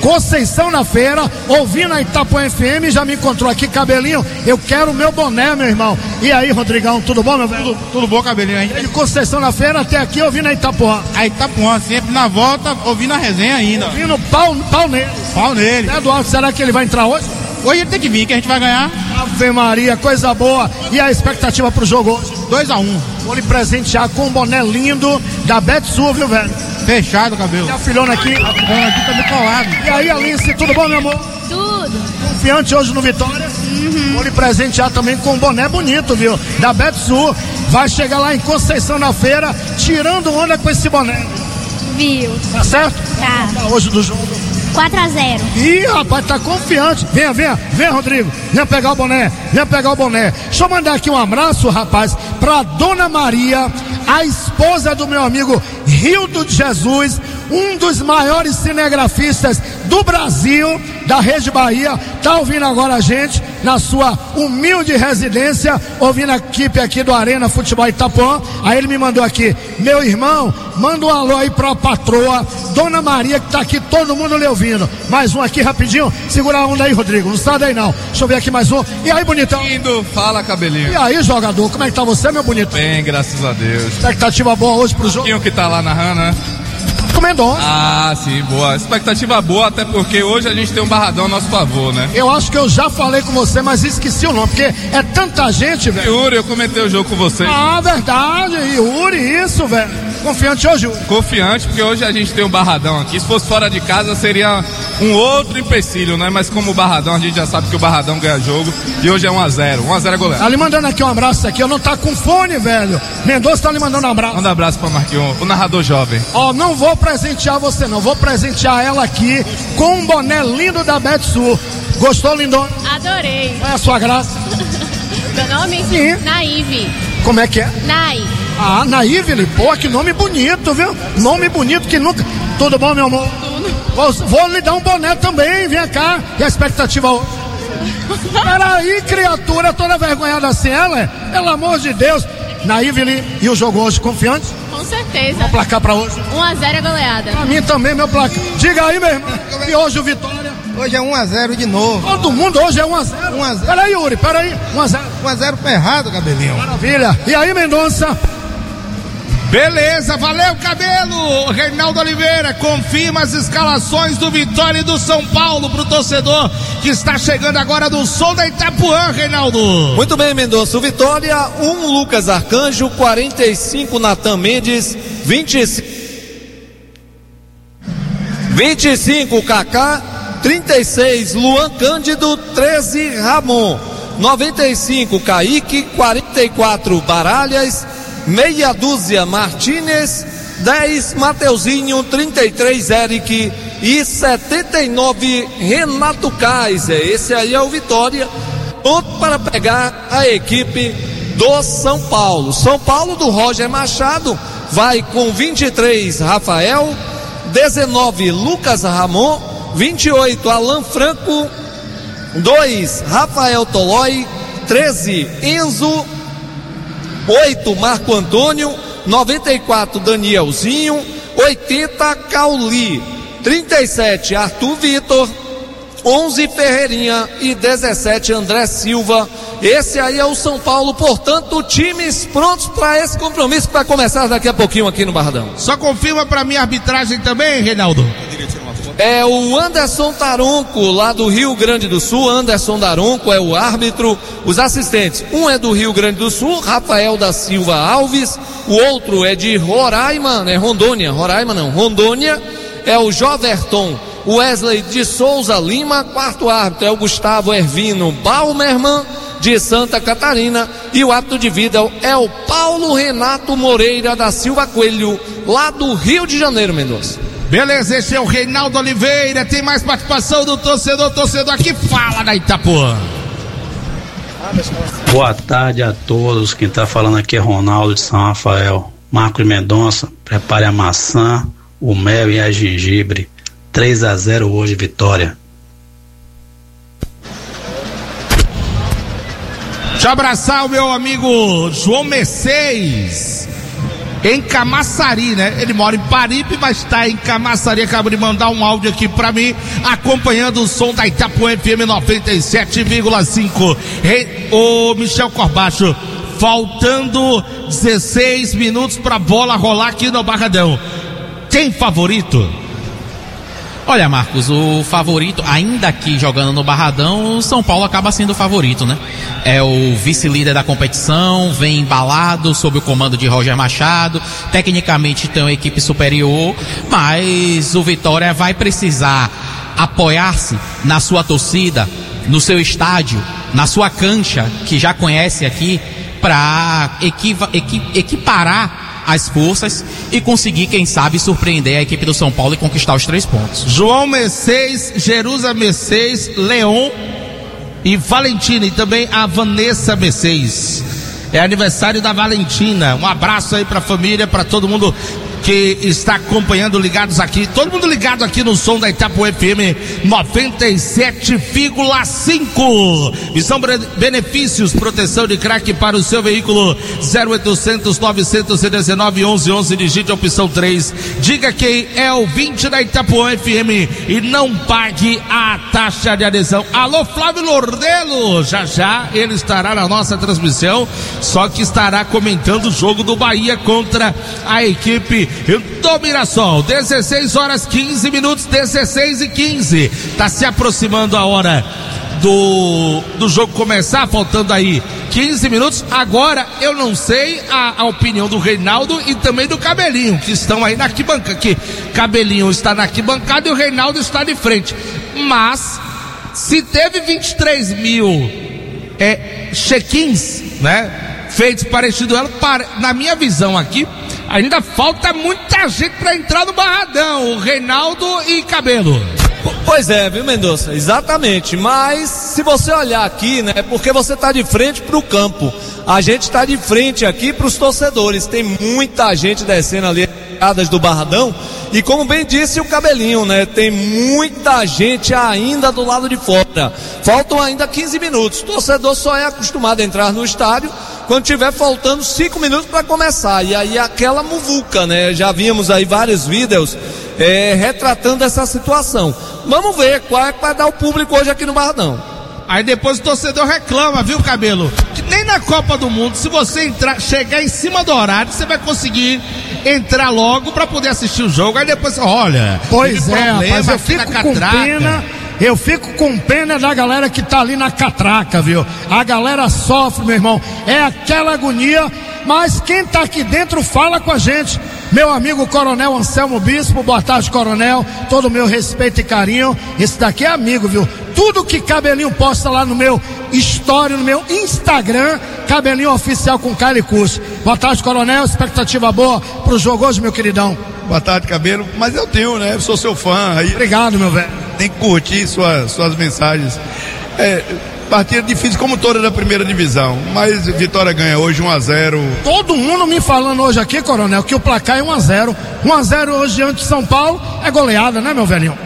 na feira, ouvindo a Itapuã FM, já me encontrou aqui. Cabelinho, eu quero o meu boné, meu irmão. E aí, Rodrigão, tudo bom, meu velho? Tudo bom, Cabelinho, hein? De Conceição na feira até aqui, ouvindo a Itapuã. A Itapuã, sempre na volta, ouvindo a resenha ainda. Ouvindo pau nele. Pau nele. Eduardo, será que ele vai entrar hoje? Hoje ele tem que vir, que a gente vai ganhar. Ave Maria, coisa boa. E a expectativa pro jogo hoje? 2-1. Vou lhe presentear com um boné lindo da Betsul, viu, velho? Fechado, Cabelo. E a filhona aqui? A filhona aqui tá me colado. E aí, Alice, tudo bom, meu amor? Tudo. Confiante hoje no Vitória? Vou lhe presentear também com um boné bonito, viu? Da Betsul. Vai chegar lá em Conceição na feira, tirando onda com esse boné. Viu? Tá certo? Tá. Hoje do jogo. 4-0. Ih, rapaz, tá confiante. Vem, Rodrigo. Vem pegar o boné. Deixa eu mandar aqui um abraço, rapaz, pra Dona Maria, a esposa do meu amigo Rildo de Jesus, um dos maiores cinegrafistas do Brasil, da Rede Bahia. Tá ouvindo agora a gente na sua humilde residência, ouvindo a equipe aqui do Arena Futebol Itapuã. Aí ele me mandou aqui: meu irmão, manda um alô aí pra patroa Dona Maria, que tá aqui, todo mundo lhe ouvindo. Mais um aqui rapidinho, segura a onda aí, Rodrigo, não sai daí não. Deixa eu ver aqui mais um. E aí, bonitão? Lindo, fala, Cabelinho. E aí, jogador, como é que tá você, meu bonito? Bem, graças a Deus. Expectativa boa hoje pro jogo? Quem que tá lá narrando, né? Mendonça. Ah, sim, boa. Expectativa boa, até porque hoje a gente tem um barradão a nosso favor, né? Eu acho que eu já falei com você, mas esqueci o nome, porque é tanta gente, velho. Yuri, eu comentei o jogo com você. Ah, verdade, Yuri, isso, velho. Confiante hoje, Yuri? Confiante, porque hoje a gente tem um barradão aqui. Se fosse fora de casa, seria um outro empecilho, né? Mas como o barradão, a gente já sabe que o barradão ganha jogo. E hoje é 1-0. 1-0 é goleiro. Tá lhe mandando aqui um abraço aqui. Eu não tá com fone, velho. Mendonça tá lhe mandando um abraço. Manda um abraço pra Marquinhos, o narrador jovem. Ó, não vou presentear você, não. Vou presentear ela aqui com um boné lindo da Betsul. Gostou, lindona? Adorei. Qual é a sua graça? Meu nome? Sim. Naive. Como é que é? Nai. Ah, Naivele, pô, que nome bonito, viu? Nome bonito que nunca... Tudo bom, meu amor? Tudo. Vou lhe dar um boné também, vem cá. E a expectativa hoje? Peraí, criatura, toda vergonhada assim, ela é? Pelo amor de Deus. Naivele, e o jogo hoje, confiante? Com certeza. Qual placar pra hoje? 1-0 é goleada. Pra mim também, meu placar. Diga aí, meu irmão. E hoje o Vitória? Hoje é 1-0 de novo. Todo mundo hoje é 1-0. 1-0. Peraí, Yuri, peraí. 1-0. 1-0 pro errado, Cabelinho. Maravilha. E aí, Mendonça? Beleza, valeu, Cabelo. Reinaldo Oliveira confirma as escalações do Vitória e do São Paulo pro torcedor que está chegando agora do som da Itapuã, Reinaldo. Muito bem, Mendonça. O Vitória, 1 Lucas Arcanjo, 45 Natan Mendes, 25 Kaká, 36 Luan Cândido, 13 Ramon, 95 Kaique, 44 Baralhas, meia dúzia Martínez, 10 Mateuzinho, 33 Eric e 79 Renato Kaiser. Esse aí é o Vitória, pronto para pegar a equipe do São Paulo. São Paulo do Roger Machado vai com 23 Rafael, 19 Lucas Ramon, 28 Alan Franco, 2 Rafael Tolói, 13 Enzo, 8 Marco Antônio, 94 Danielzinho, 80 Cauli, 37 Arthur Vitor, 11 Ferreirinha e 17 André Silva. Esse aí é o São Paulo, portanto, times prontos para esse compromisso que vai começar daqui a pouquinho aqui no Barradão. Só confirma para mim a arbitragem também, Reinaldo. É o Anderson Taronco, lá do Rio Grande do Sul. Anderson Taronco é o árbitro. Os assistentes, um é do Rio Grande do Sul, Rafael da Silva Alves. O outro é de Roraima, né? Rondônia, é o Joverton Wesley de Souza Lima. Quarto árbitro é o Gustavo Ervino Balmerman, de Santa Catarina. E o árbitro de vida é o Paulo Renato Moreira da Silva Coelho, lá do Rio de Janeiro, Mendonça. Beleza, esse é o Reinaldo Oliveira. Tem mais participação do torcedor aqui fala da Itapuã. Boa tarde a todos. Quem está falando aqui é Ronaldo de São Rafael. Marcos Mendonça, prepare a maçã, o mel e a gengibre. 3-0 hoje, Vitória. Deixa eu abraçar o meu amigo João Mercedes, em Camaçari, né? Ele mora em Paripe, mas está em Camaçari. Acaba de mandar um áudio aqui pra mim, acompanhando o som da Itapuã FM 97,5. Ô Michel Corbacho, faltando 16 minutos pra bola rolar aqui no Barradão. Tem favorito? Olha, Marcos, o favorito, ainda aqui jogando no Barradão, o São Paulo acaba sendo o favorito, né? É o vice-líder da competição, vem embalado sob o comando de Roger Machado, tecnicamente tem uma equipe superior, mas o Vitória vai precisar apoiar-se na sua torcida, no seu estádio, na sua cancha, que já conhece aqui, para equiparar as forças e conseguir, quem sabe, surpreender a equipe do São Paulo e conquistar os 3 pontos. João Mercedes, Jerusa Mercedes, Leon e Valentina, e também a Vanessa Mercedes. É aniversário da Valentina. Um abraço aí pra família, pra todo mundo que está acompanhando, ligados aqui, todo mundo ligado aqui no som da Itapuã FM 97,5. Missão benefícios, proteção de crack para o seu veículo, 0800 919 1111, digite a opção 3, diga quem é o 20 da Itapuã FM e não pague a taxa de adesão. Alô, Flávio Lordelo, já ele estará na nossa transmissão, só que estará comentando o jogo do Bahia contra a equipe do Mirassol. 16 horas 15 minutos, 16:15. Tá se aproximando a hora do jogo começar, faltando aí 15 minutos. Agora eu não sei a opinião do Reinaldo e também do Cabelinho, que estão aí na arquibancada. Que Cabelinho está na arquibancada e o Reinaldo está de frente. Mas se teve 23 mil check-ins, né, feitos para este duelo, na minha visão aqui, ainda falta muita gente para entrar no Barradão, o Reinaldo e Cabelo. Pois é, viu, Mendonça? Exatamente. Mas se você olhar aqui, né, porque você tá de frente pro campo, a gente tá de frente aqui pros torcedores. Tem muita gente descendo ali do Barradão, e como bem disse o Cabelinho, né, tem muita gente ainda do lado de fora. Faltam ainda 15 minutos. O torcedor só é acostumado a entrar no estádio quando tiver faltando 5 minutos para começar, e aí aquela muvuca, né? Já vimos aí vários vídeos retratando essa situação. Vamos ver qual é que vai dar o público hoje aqui no Barradão. Aí depois o torcedor reclama, viu, Cabelo? Que nem na Copa do Mundo, se você chegar em cima do horário, você vai conseguir entrar logo para poder assistir o jogo. Aí depois, olha, pois é, rapaz, eu fico com pena. Eu fico com pena da galera que tá ali na catraca, viu? A galera sofre, meu irmão. É aquela agonia, mas quem tá aqui dentro fala com a gente. Meu amigo Coronel Anselmo Bispo, boa tarde, Coronel. Todo o meu respeito e carinho. Esse daqui é amigo, viu? Tudo que Cabelinho posta lá no meu story, no meu Instagram, Cabelinho Oficial com Kylie Curso. Boa tarde, Coronel. Expectativa boa pro jogo hoje, meu queridão. Boa tarde, Cabelo. Mas eu tenho, né? Eu sou seu fã. Aí obrigado, meu velho. Tem que curtir suas mensagens. Partida difícil como toda da primeira divisão, mas Vitória ganha hoje 1-0. Todo mundo me falando hoje aqui, Coronel, que o placar é 1-0. 1-0 hoje diante de São Paulo é goleada, né, meu velhinho?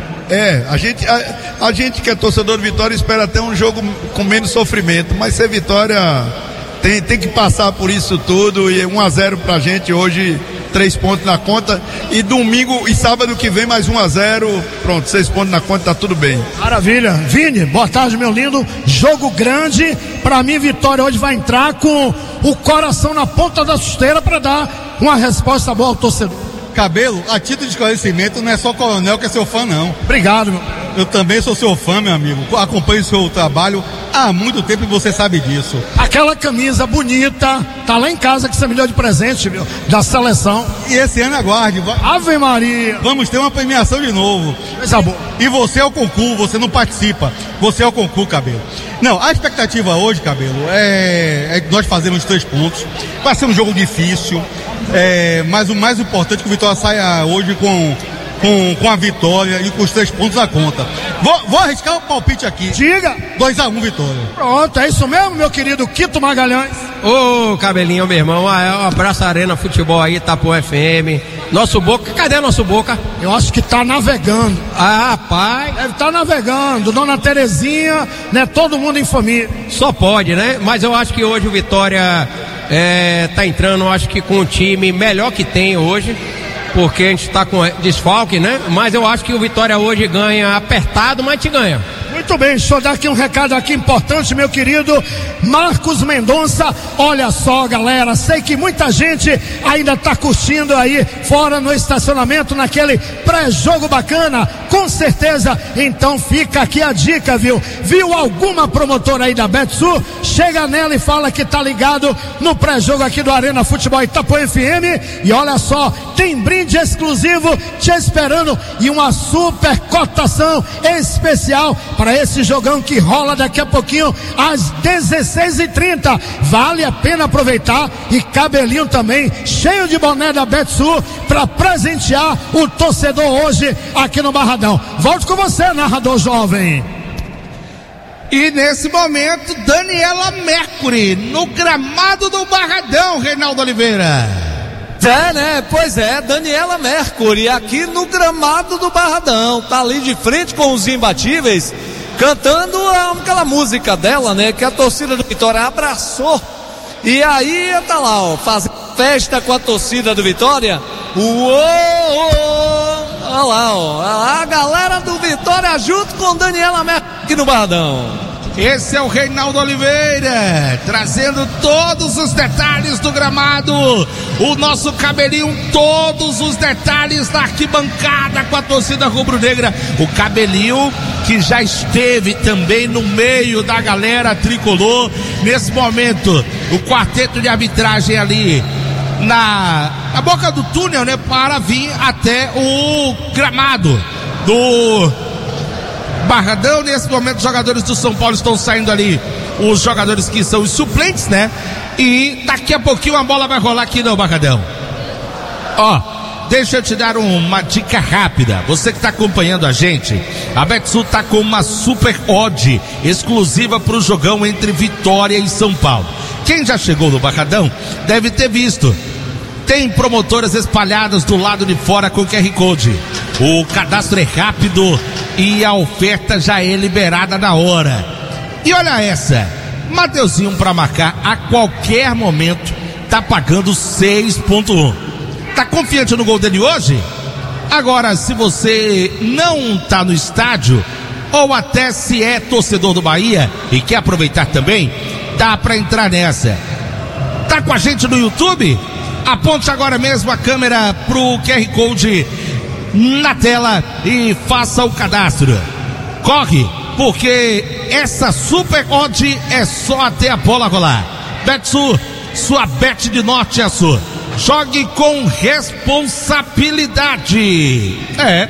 A gente que é torcedor de Vitória espera até um jogo com menos sofrimento, mas ser Vitória tem que passar por isso tudo, e 1-0 pra gente hoje, 3 pontos na conta, e domingo e sábado que vem mais 1-0, pronto, 6 pontos na conta, tá tudo bem. Maravilha. Vini, boa tarde, meu lindo. Jogo grande, pra mim Vitória hoje vai entrar com o coração na ponta da chuteira pra dar uma resposta boa ao torcedor. Cabelo, a título de esclarecimento, não é só o Coronel que é seu fã, não. Obrigado, meu. Eu também sou seu fã, meu amigo. Acompanho o seu trabalho há muito tempo e você sabe disso. Aquela camisa bonita, tá lá em casa que você me deu de presente, meu, da seleção. E esse ano aguarde. Ave Maria. Vamos ter uma premiação de novo. Coisa boa. E você é o concurso, você não participa. Você é o concurso, Cabelo. Não, a expectativa hoje, Cabelo, é que nós fazemos 3 pontos. Vai ser um jogo difícil. Mas o mais importante é que o Vitória saia hoje com a vitória e com os 3 pontos na conta. Vou arriscar o palpite aqui. Diga! 2-1 Vitória. Pronto, é isso mesmo, meu querido Quito Magalhães. Ô, Cabelinho, meu irmão, um abraço Arena Futebol aí, Itapuã FM. Nosso Boca, cadê nosso Boca? Eu acho que tá navegando. Ah, rapaz. Deve estar navegando, Dona Terezinha, né? Todo mundo em família. Só pode, né? Mas eu acho que hoje o Vitória tá entrando, acho que com um time melhor que tem hoje, porque a gente tá com desfalque, né? Mas eu acho que o Vitória hoje ganha apertado, mas te ganha. Muito bem, deixa eu dar aqui um recado aqui importante, meu querido Marcos Mendonça. Olha só, galera, sei que muita gente ainda tá curtindo aí fora no estacionamento, naquele pré-jogo bacana, com certeza. Então fica aqui a dica, viu? Viu alguma promotora aí da Betsul? Chega nela e fala que tá ligado no pré-jogo aqui do Arena Futebol Itapuã FM. E olha só, tem brinde exclusivo te esperando e uma super cotação especial para esse jogão que rola daqui a pouquinho às 16h30. Vale a pena aproveitar, e cabelinho também cheio de boné da Betsul para presentear o torcedor hoje aqui no Barradão. Volto com você, narrador jovem. E nesse momento, Daniela Mercury no gramado do Barradão, Reinaldo Oliveira. Né? Pois é, Daniela Mercury aqui no gramado do Barradão, tá ali de frente com os imbatíveis, cantando aquela música dela, né? Que a torcida do Vitória abraçou. E aí tá lá, ó, fazendo festa com a torcida do Vitória. Olha lá, ó, a galera do Vitória junto com Daniela Mercury aqui no Barradão. Esse é o Reinaldo Oliveira, trazendo todos os detalhes do gramado. O nosso cabelinho, todos os detalhes da arquibancada com a torcida rubro-negra. O cabelinho que já esteve também no meio da galera tricolor. Nesse momento, o quarteto de arbitragem ali na boca do túnel, né, para vir até o gramado do Barradão. Nesse momento, os jogadores do São Paulo estão saindo ali, os jogadores que são os suplentes, né? E daqui a pouquinho a bola vai rolar aqui no Barradão. Ó, deixa eu te dar uma dica rápida. Você que está acompanhando a gente, a Betsul tá com uma super odd exclusiva para o jogão entre Vitória e São Paulo. Quem já chegou no Barradão deve ter visto. Tem promotoras espalhadas do lado de fora com QR Code. O cadastro é rápido e a oferta já é liberada na hora. E olha essa, Mateuzinho para marcar a qualquer momento tá pagando 6.1. Tá confiante no gol dele hoje? Agora, se você não tá no estádio, ou até se é torcedor do Bahia e quer aproveitar também, dá para entrar nessa. Tá com a gente no YouTube? Aponte agora mesmo a câmera pro QR Code na tela e faça o cadastro. Corre, porque essa super odd é só até a bola rolar. Betsul, sua bet de norte a sul. Jogue com responsabilidade.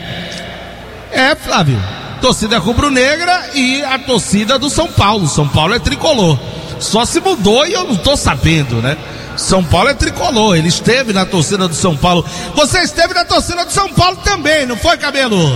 Flávio, torcida rubro-negra e a torcida do São Paulo. São Paulo é tricolor. Só se mudou e eu não tô sabendo, né? São Paulo é tricolor, ele esteve na torcida do São Paulo. Você esteve na torcida do São Paulo também, não foi, Cabelo?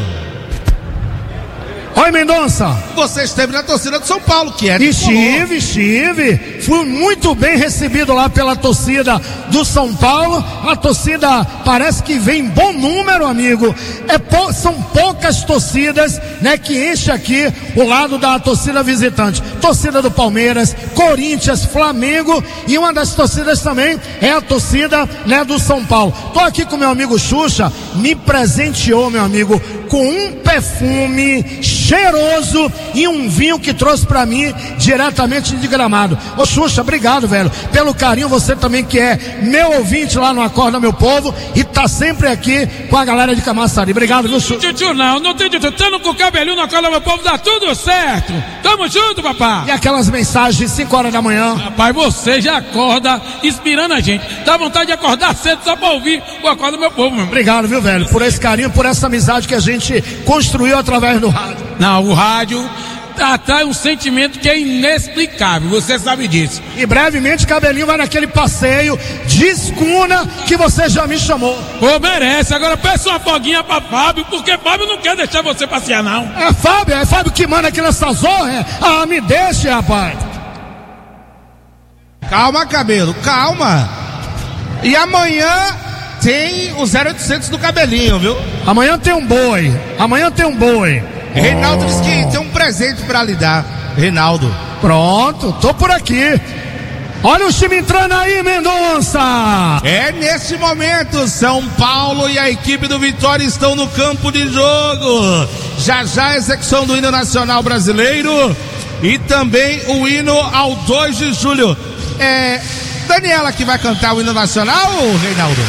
Oi, Mendonça. Você esteve na torcida do São Paulo, que é tricolor. Estive. Fui muito bem recebido lá pela torcida do São Paulo. A torcida parece que vem em bom número, amigo. São poucas torcidas, né, que enche aqui o lado da torcida visitante. Torcida do Palmeiras, Corinthians, Flamengo, e uma das torcidas também é a torcida, né, do São Paulo. Tô aqui com meu amigo Xuxa, me presenteou, meu amigo, com um perfume cheiroso e um vinho que trouxe pra mim diretamente de Gramado. Ô Xuxa, obrigado, velho, pelo carinho. Você também que é meu ouvinte lá no Acorda Meu Povo e tá sempre aqui com a galera de Camaçari. Obrigado, viu, Xuxa? Não tem dito, tendo com o cabelinho no Acorda Meu Povo, dá tudo certo. Tamo junto, papai. E aquelas mensagens 5 horas da manhã? Rapaz, você já acorda inspirando a gente. Dá vontade de acordar cedo só pra ouvir o Acorda Meu Povo, meu. Obrigado, viu, velho, por esse carinho, por essa amizade que a gente construiu através do rádio. Não, o rádio atrai um sentimento que é inexplicável, você sabe disso. E brevemente Cabelinho vai naquele passeio de escuna que você já me chamou. Pô, merece. Agora peça uma foguinha pra Fábio, porque Fábio não quer deixar você passear, não. É Fábio que manda aqui nessa zorra. Ah, me deixe, rapaz. Calma, Cabelo, calma. E amanhã tem o 0800 do cabelinho, viu? Amanhã tem um boi. Reinaldo disse que tem um presente pra lhe dar. Reinaldo. Pronto, tô por aqui. Olha o time entrando aí, Mendonça. É neste momento, São Paulo e a equipe do Vitória estão no campo de jogo. Já a execução do hino nacional brasileiro e também o hino ao 2 de julho. É Daniela que vai cantar o hino nacional, Reinaldo?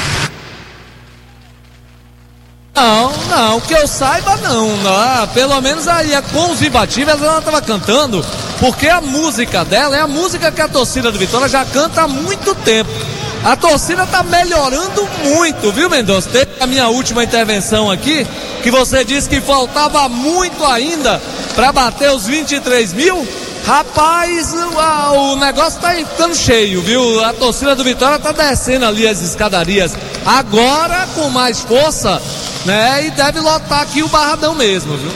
Não, que eu saiba não. Pelo menos aí com os imbatíveis ela estava cantando, porque a música dela é a música que a torcida do Vitória já canta há muito tempo. A torcida tá melhorando muito, viu, Mendonça? Teve a minha última intervenção aqui, que você disse que faltava muito ainda para bater os 23 mil. Rapaz, o negócio tá ficando cheio, viu? A torcida do Vitória tá descendo ali as escadarias agora com mais força, né? E deve lotar aqui o Barradão mesmo, viu?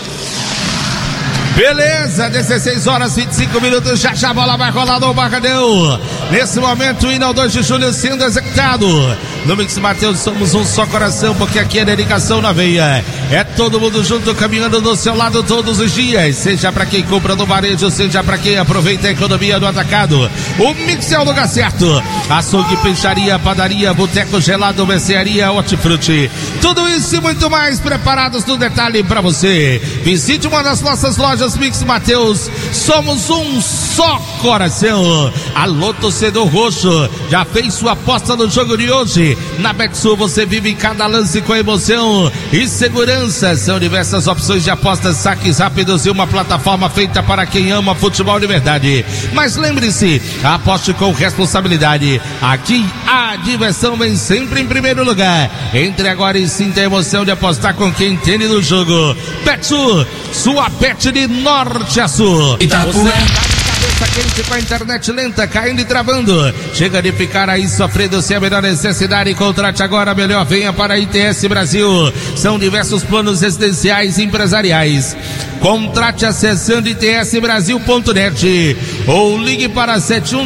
Beleza, 16 horas 25 minutos, já a bola vai rolar no Barradão. Nesse momento, o hino ao 2 de julho sendo executado. No Mix Mateus somos um só coração, porque aqui é dedicação na veia. É todo mundo junto, caminhando do seu lado todos os dias. Seja para quem compra no varejo, seja para quem aproveita a economia do atacado. O Mix é o lugar certo. Açougue, peixaria, padaria, boteco gelado, mercearia, hortifruti. Tudo isso e muito mais preparados no detalhe para você. Visite uma das nossas lojas Mix Mateus, somos um só coração. Alô, torcedor roxo, já fez sua aposta no jogo de hoje? Na Betsul você vive cada lance com emoção e segurança. São diversas opções de apostas, saques rápidos e uma plataforma feita para quem ama futebol de verdade. Mas lembre-se, aposte com responsabilidade. Aqui a diversão vem sempre em primeiro lugar. Entre agora e sinta a emoção de apostar com quem entende do jogo. Betsul, sua bet de norte a sul. Cabeça quente com a internet lenta, caindo e travando. Chega de ficar aí sofrendo sem a menor necessidade. Contrate agora, melhor venha para a ITS Brasil. São diversos planos residenciais e empresariais. Contrate acessando itsbrasil.net ou ligue para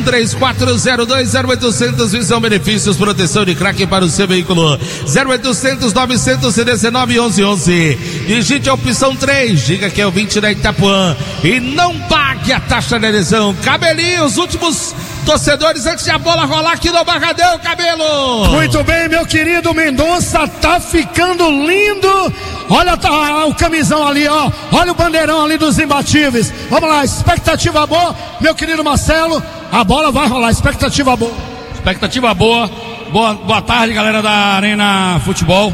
7134020800. Visão, benefícios, proteção de crack para o seu veículo. 0800 919 1111. Digite a opção 3, diga que é o 20 da Itapuã e não pague a taxa de adesão. Cabelinho, os últimos torcedores antes de a bola rolar aqui no Barradão, Cabelo. Muito bem, meu querido Mendonça, tá ficando lindo. Olha o camisão ali, ó. Olha o bandeirão ali dos imbatíveis. Vamos lá, expectativa boa, meu querido Marcelo. A bola vai rolar, expectativa boa. Expectativa boa. Boa tarde, galera da Arena Futebol.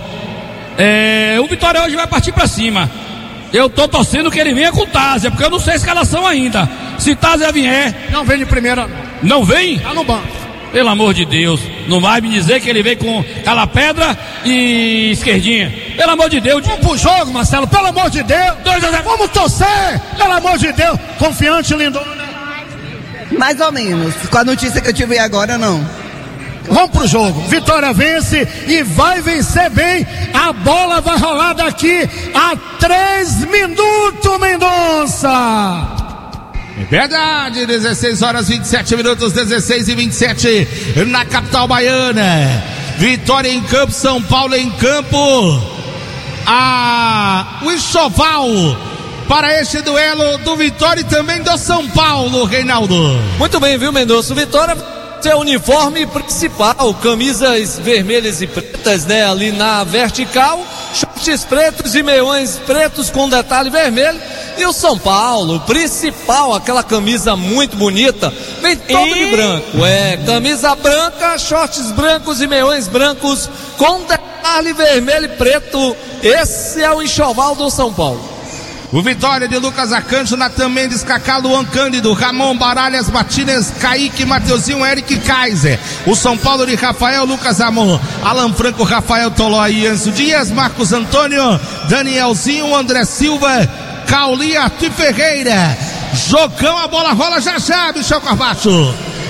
O Vitória hoje vai partir pra cima. Eu tô torcendo que ele venha com Tásia, porque eu não sei a escalação ainda. Se Tásia vier... Não vem de primeira. Não vem? Tá no banco. Pelo amor de Deus, não vai me dizer que ele vem com Calapedra e Esquerdinha. Pelo amor de Deus. Vamos pro jogo, Marcelo, pelo amor de Deus. Vamos torcer, pelo amor de Deus. Confiante, Lindona. Mais ou menos. Com a notícia que eu tive agora, não. Vamos pro jogo. Vitória vence e vai vencer bem. A bola vai rolar daqui a 3 minutos, Mendonça. É verdade, 16 horas 27 minutos, 16 e 27 na capital baiana. Vitória em campo, São Paulo em campo. O enxoval para este duelo do Vitória e também do São Paulo, Reinaldo. Muito bem, viu, Mendonça? O Vitória é o uniforme principal, camisas vermelhas e pretas, né, ali na vertical, shorts pretos e meiões pretos com detalhe vermelho. E o São Paulo, principal, aquela camisa muito bonita, vem todo de branco, camisa branca, shorts brancos e meiões brancos com detalhe vermelho e preto. Esse é o enxoval do São Paulo. O Vitória de Lucas Arcanjo, Natan Mendes, Cacá, Luan Cândido, Ramon, Baralhas, Martínez, Kaique, Mateuzinho, Eric Kaiser. O São Paulo de Rafael, Lucas Amon, Alan Franco, Rafael Tolói, Ianço Dias, Marcos Antônio, Danielzinho, André Silva, Cauli, Arthur Ferreira. Jogão, a bola rola já, Michel Carbacho.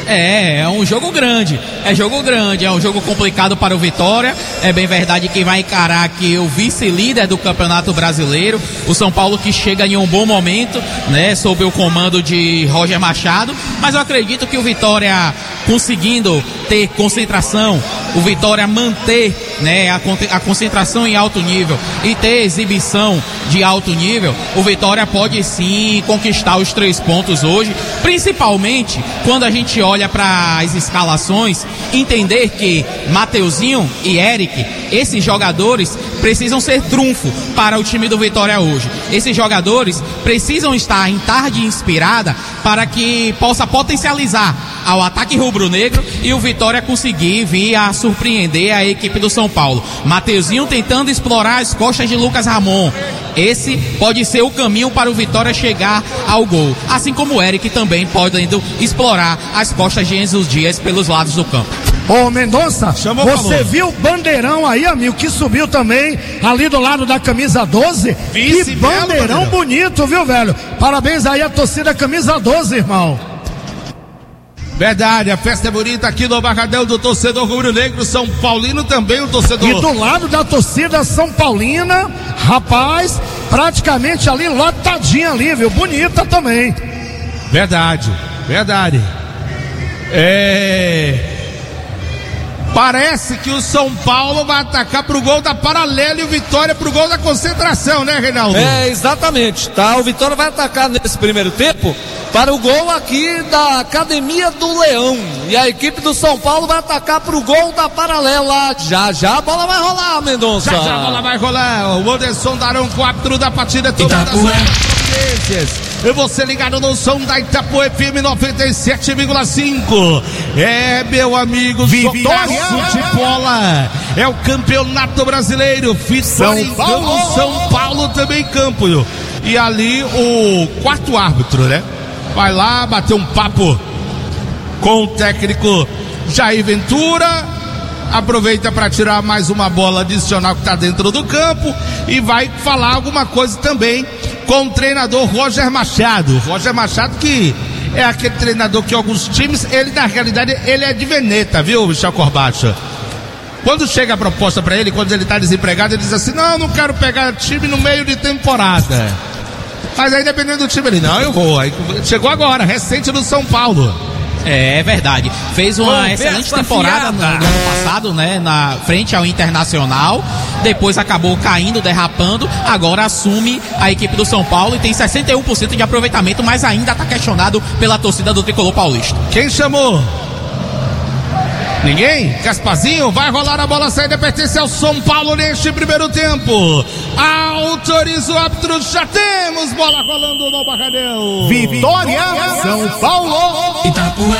É um jogo grande, é um jogo complicado para o Vitória. É bem verdade que vai encarar aqui o vice-líder do Campeonato Brasileiro, o São Paulo, que chega em um bom momento, né, sob o comando de Roger Machado, mas eu acredito que o Vitória, conseguindo ter concentração, o Vitória manter, né, a concentração em alto nível e ter exibição de alto nível, o Vitória pode sim conquistar os 3 pontos hoje, principalmente quando a gente olha para as escalações, entender que Mateuzinho e Eric, esses jogadores precisam ser trunfo para o time do Vitória hoje. Esses jogadores precisam estar em tarde inspirada para que possa potencializar ao ataque rubro-negro e o Vitória conseguir vir a surpreender a equipe do São Paulo. Mateuzinho tentando explorar as costas de Lucas Ramon. Esse pode ser o caminho para o Vitória chegar ao gol. Assim como o Eric também podendo explorar as costas de Enzo Dias pelos lados do campo. Ô Mendonça, você viu o bandeirão aí, amigo, que subiu também ali do lado da camisa 12? Que bandeirão bonito, viu, velho? Parabéns aí à torcida camisa 12, irmão. Verdade, a festa é bonita aqui no Barradão do torcedor rubro-negro São Paulino, também o torcedor. E do lado da torcida São Paulina, rapaz, praticamente ali lotadinha ali, viu? Bonita também. Verdade. Parece que o São Paulo vai atacar pro gol da Paralela e o Vitória pro gol da concentração, né, Reinaldo? Exatamente, tá? O Vitória vai atacar nesse primeiro tempo para o gol aqui da Academia do Leão. E a equipe do São Paulo vai atacar pro gol da Paralela. Já a bola vai rolar, Mendonça. Já a bola vai rolar. O Anderson Darão, 4 da partida, tomada as e você ligado no som da Itapuã FM 97,5. Meu amigo, Vitória Futebola é o campeonato brasileiro. Vitória em campo, São Paulo também em campo. E ali o quarto árbitro, né? Vai lá bater um papo com o técnico Jair Ventura. Aproveita para tirar mais uma bola adicional que está dentro do campo e vai falar alguma coisa também com o treinador Roger Machado. Roger Machado, que é aquele treinador que alguns times, ele na realidade, ele é de veneta, viu, Michel Corbacha? Quando chega a proposta para ele, quando ele está desempregado, ele diz assim: não quero pegar time no meio de temporada. Mas aí dependendo do time, ele, não, eu vou. Aí chegou agora, recente no São Paulo. É verdade, fez uma excelente temporada no ano passado, né, na frente ao Internacional, depois acabou caindo, derrapando, agora assume a equipe do São Paulo e tem 61% de aproveitamento, mas ainda está questionado pela torcida do Tricolor Paulista. Quem chamou? Ninguém? Gasparzinho, vai rolar a bola, saída pertence ao São Paulo neste primeiro tempo. Autoriza o árbitro, já temos bola rolando no Barradão. Vitória, São Paulo. Itapuã.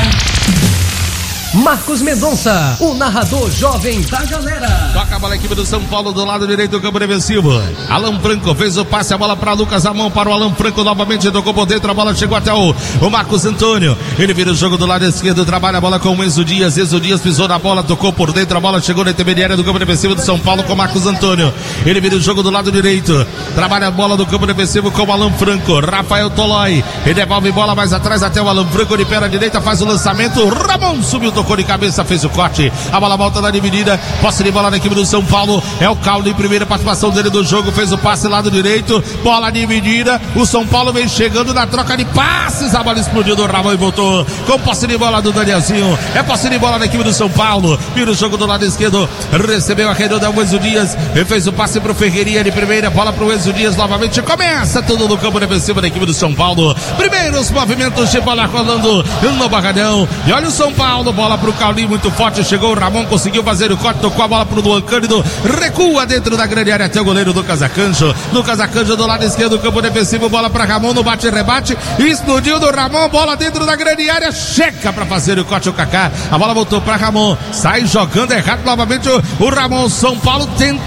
Marcos Mendonça, o narrador jovem da galera. Toca a bola, a equipe do São Paulo do lado direito do campo defensivo. Alan Franco fez o passe, a bola para Lucas Ramon, para o Alan Franco novamente, tocou por dentro, a bola chegou até o Marcos Antônio. Ele vira o jogo do lado esquerdo, trabalha a bola com o Enzo Dias. Enzo Dias pisou na bola, tocou por dentro, a bola chegou na intermediária do campo defensivo do São Paulo com o Marcos Antônio. Ele vira o jogo do lado direito, trabalha a bola do campo defensivo com o Alan Franco. Rafael Tolói, ele devolve bola mais atrás até o Alan Franco, de perna direita, faz o lançamento. Ramon subiu, tocou de cabeça, fez o corte, a bola volta na dividida, posse de bola na equipe do São Paulo, é o Caule, primeira participação dele do jogo, fez o passe lado direito, bola dividida, o São Paulo vem chegando na troca de passes, a bola explodiu do Ramon e voltou com posse de bola do Danielzinho, é posse de bola na equipe do São Paulo, vira o jogo do lado esquerdo, recebeu a redonda o Enzo Dias, ele fez o passe pro Ferreirinha de primeira, bola pro Enzo Dias novamente, começa tudo no campo defensivo da equipe do São Paulo, primeiros movimentos de bola rolando no Barradão, e olha o São Paulo, bola pro Caule muito forte, chegou o Ramon, conseguiu fazer o corte, tocou a bola pro Luan Cândido, recua dentro da grande área até o goleiro Lucas Acanjo do lado esquerdo do campo defensivo, bola para Ramon no bate-rebate, explodiu do Ramon, bola dentro da grande área, chega para fazer o corte o Kaká, a bola voltou para Ramon, sai jogando errado novamente o Ramon. São Paulo tenta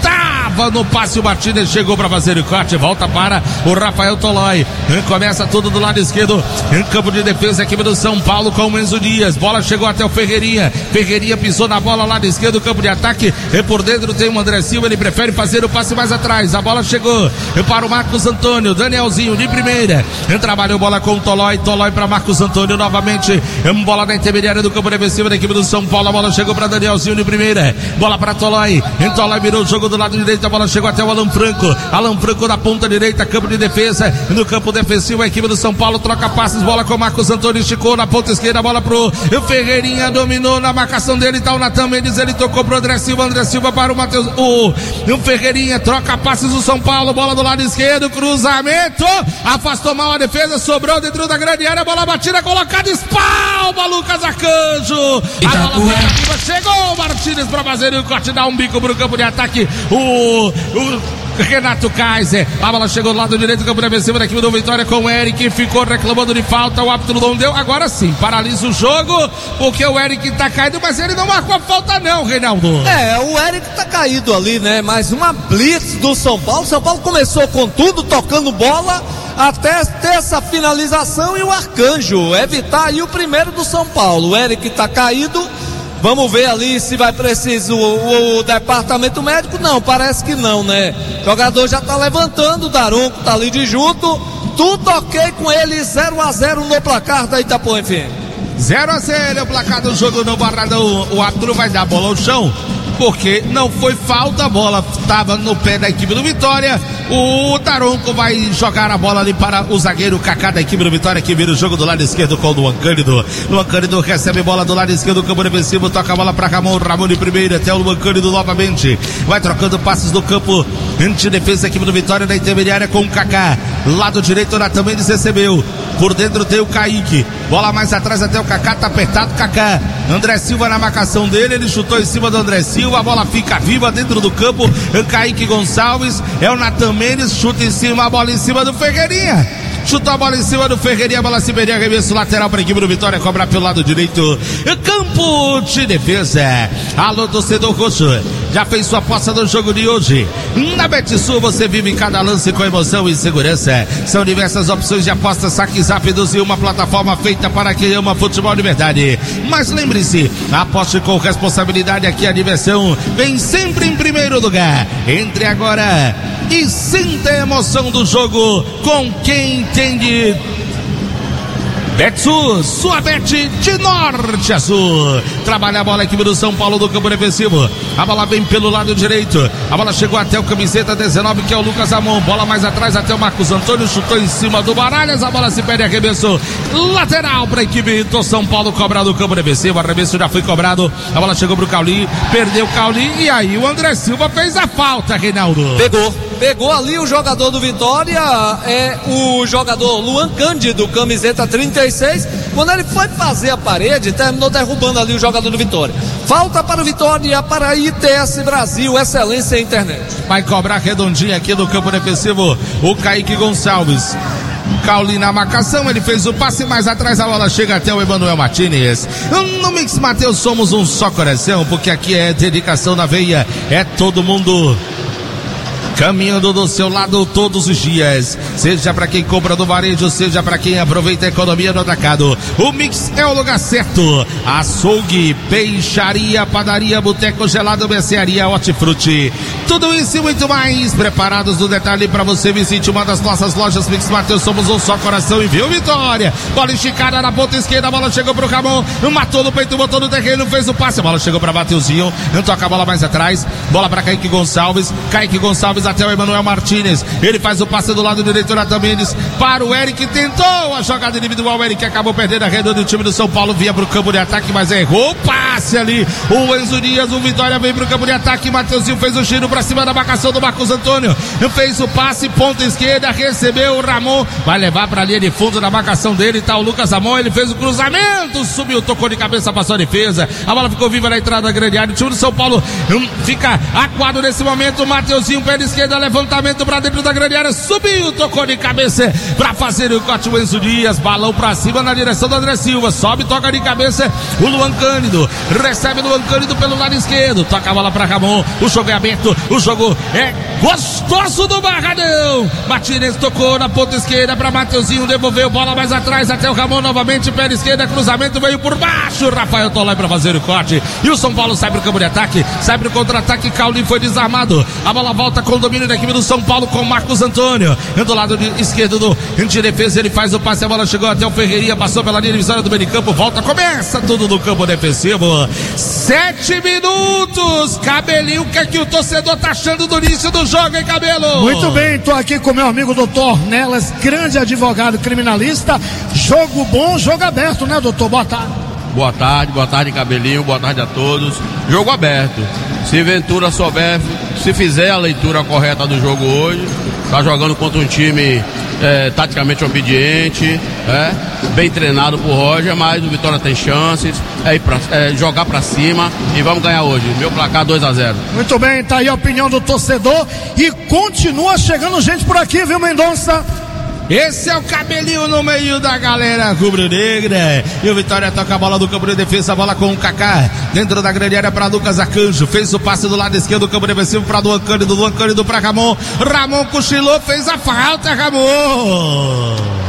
trava no passe, o Martínez chegou para fazer o corte, volta para o Rafael Tolói, começa tudo do lado esquerdo, em campo de defesa, equipe do São Paulo com o Enzo Dias, bola chegou até o Ferreirinha pisou na bola, lado esquerdo, campo de ataque, e por dentro tem o André Silva, ele prefere fazer o passe mais atrás, a bola chegou para o Marcos Antônio, Danielzinho de primeira, trabalhou bola com o Tolói para Marcos Antônio novamente, bola na intermediária do campo defensivo da equipe do São Paulo, a bola chegou para Danielzinho de primeira, bola para Tolói, virou o jogo do lado direito, a bola chegou até o Alan Franco da ponta direita, campo de defesa, no campo defensivo a equipe do São Paulo troca passes, bola com o Marcos Antônio, esticou na ponta esquerda, bola pro Ferreirinha, dominou na marcação dele, tá o Natan Mendes, ele tocou pro André Silva para o Matheus, o Ferreirinha troca passes do São Paulo, bola do lado esquerdo, cruzamento, afastou mal a defesa, sobrou dentro da grande área, bola batida, colocada, espalma Lucas Arcanjo, a bola fica viva, chegou o Martínez para fazer o corte, dá um bico pro campo de ataque, o Renato Kaiser, a bola chegou do lado direito do campo defensivo da equipe do Vitória com o Eric, ficou reclamando de falta, o árbitro não deu, agora sim, paralisa o jogo, porque o Eric tá caído, mas ele não marcou a falta não, Reinaldo. O Eric tá caído ali, né, mas uma blitz do São Paulo começou com tudo, tocando bola, até ter essa finalização e o Arcanjo evitar aí o primeiro do São Paulo, o Eric tá caído. Vamos ver ali se vai precisar o departamento médico. Não, parece que não, né? O jogador já tá levantando, o Daronco tá ali de junto. Tudo ok com ele, 0-0 no placar da Itapuã FM. 0-0 é o placar do jogo no Barradão. O árbitro vai dar a bola ao chão, porque não foi falta, a bola estava no pé da equipe do Vitória. O Daronco vai jogar a bola ali para o zagueiro Kaká da equipe do Vitória, que vira o jogo do lado esquerdo com o Luan Cândido. Luan Cândido recebe bola do lado esquerdo do campo defensivo, toca a bola para Ramon de primeira, até o Luan Cândido novamente, vai trocando passes do campo de defesa da equipe do Vitória na intermediária com o Kaká, lado direito, Natan Mendes recebeu, por dentro tem o Kaique, bola mais atrás até o Kaká, tá apertado Kaká, André Silva na marcação dele, ele chutou em cima do André Silva, a bola fica viva dentro do campo, Kaique Gonçalves, é o Natan Mendes, chuta em cima, a bola em cima do Ferreirinha, chutou a bola em cima do Ferreirinha, a bola se perdia, arremesso lateral para a equipe do Vitória, cobra pelo lado direito, campo de defesa. Alô, torcedor roxo, já fez sua aposta no jogo de hoje? Na BetSul você vive cada lance com emoção e segurança. São diversas opções de apostas, saques rápidos e uma plataforma feita para quem ama futebol de verdade. Mas lembre-se, aposte com responsabilidade, aqui a diversão vem sempre em primeiro lugar. Entre agora e sinta a emoção do jogo com quem entende. BetSul, sua bet de norte a sul. Trabalha a bola, a equipe do São Paulo do campo defensivo. A bola vem pelo lado direito. A bola chegou até o camiseta 19, que é o Lucas Amon. Bola mais atrás até o Marcos Antônio. Chutou em cima do Baralhas. A bola se perde, arremesso lateral para a equipe do São Paulo. Cobrado o campo defensivo. O arremesso já foi cobrado. A bola chegou para o Cauli. Perdeu o Cauli. E aí o André Silva fez a falta, Reinaldo. Pegou ali o jogador do Vitória, é o jogador Luan Cândido, camiseta 36. Quando ele foi fazer a parede, terminou derrubando ali o jogador do Vitória. Falta para o Vitória, para a ITS Brasil, excelência internet. Vai cobrar redondinho aqui no campo defensivo o Kaique Gonçalves. Cauli na marcação, ele fez o passe mais atrás, a bola chega até o Emanuel Martínez. No Mix Mateus somos um só coração, porque aqui é dedicação na veia, é todo mundo caminhando do seu lado todos os dias, seja para quem compra no varejo, seja para quem aproveita a economia no atacado. O Mix é o lugar certo. Açougue, peixaria, padaria, boteco, gelado, mercearia, hortifruti, tudo isso e muito mais preparados no detalhe para você. Visite uma das nossas lojas Mix Mateus, somos um só coração. E viu, Vitória, bola esticada na ponta esquerda, a bola chegou pro Ramon, matou no peito, botou no terreno, fez o passe, a bola chegou para Mateuzinho, não toca a bola mais atrás, bola para Kaique Gonçalves até o Emanuel Martínez, ele faz o passe do lado direito, Natan Mendes para o Eric, tentou a jogada individual, o Eric acabou perdendo a rede do time do São Paulo, via pro campo de ataque, mas errou o passe ali, o Enzo Dias, o Vitória vem pro campo de ataque, Mateuzinho fez o giro pra cima da marcação do Marcos Antônio, fez o passe, ponta esquerda, recebeu o Ramon, vai levar pra linha de fundo da marcação dele, tá o Lucas Amon, ele fez o cruzamento, subiu, tocou de cabeça, passou a defesa, a bola ficou viva na entrada da grande área, o time do São Paulo fica acuado nesse momento, Mateuzinho, pé esquerda, esquerda, levantamento pra dentro da grande área, subiu, tocou de cabeça pra fazer o corte o Enzo Dias, balão pra cima na direção do André Silva, sobe, toca de cabeça o Luan Cândido, recebe o Luan Cândido pelo lado esquerdo, toca a bola pra Ramon, o jogo é aberto, o jogo é gostoso do Barradão. Martinez tocou na ponta esquerda pra Mateuzinho, devolveu bola mais atrás até o Ramon novamente, pé esquerda, cruzamento veio por baixo, Rafael Tolói pra fazer o corte e o São Paulo sai pro campo de ataque, sai pro contra-ataque, Cauli foi desarmado, a bola volta com o domínio da equipe do São Paulo com Marcos Antônio, do lado esquerdo de defesa, ele faz o passe, a bola chegou até o Ferreirinha, passou pela linha divisória do meio de campo, volta, começa tudo no campo defensivo, 7 minutos, Cabelinho, o que é que o torcedor tá achando do início do jogo, hein, Cabelo? Muito bem, tô aqui com meu amigo doutor Nelas, grande advogado criminalista, jogo bom, jogo aberto, né, doutor? Boa tarde. Boa tarde, Cabelinho, boa tarde a todos. Jogo aberto. Se Ventura souber, se fizer a leitura correta do jogo hoje, tá jogando contra um time taticamente obediente, bem treinado por Roger, mas o Vitória tem chances, jogar pra cima e vamos ganhar hoje. Meu placar 2-0. Muito bem, tá aí a opinião do torcedor e continua chegando gente por aqui, viu, Mendonça? Esse é o Cabelinho no meio da galera rubro-negra. E o Vitória toca a bola do campo de defesa, a bola com o Kaká. Dentro da grande área para Lucas Arcanjo. Fez o passe do lado esquerdo do campo defensivo para Luan Cândido para Ramon. Ramon cochilou, fez a falta, Ramon.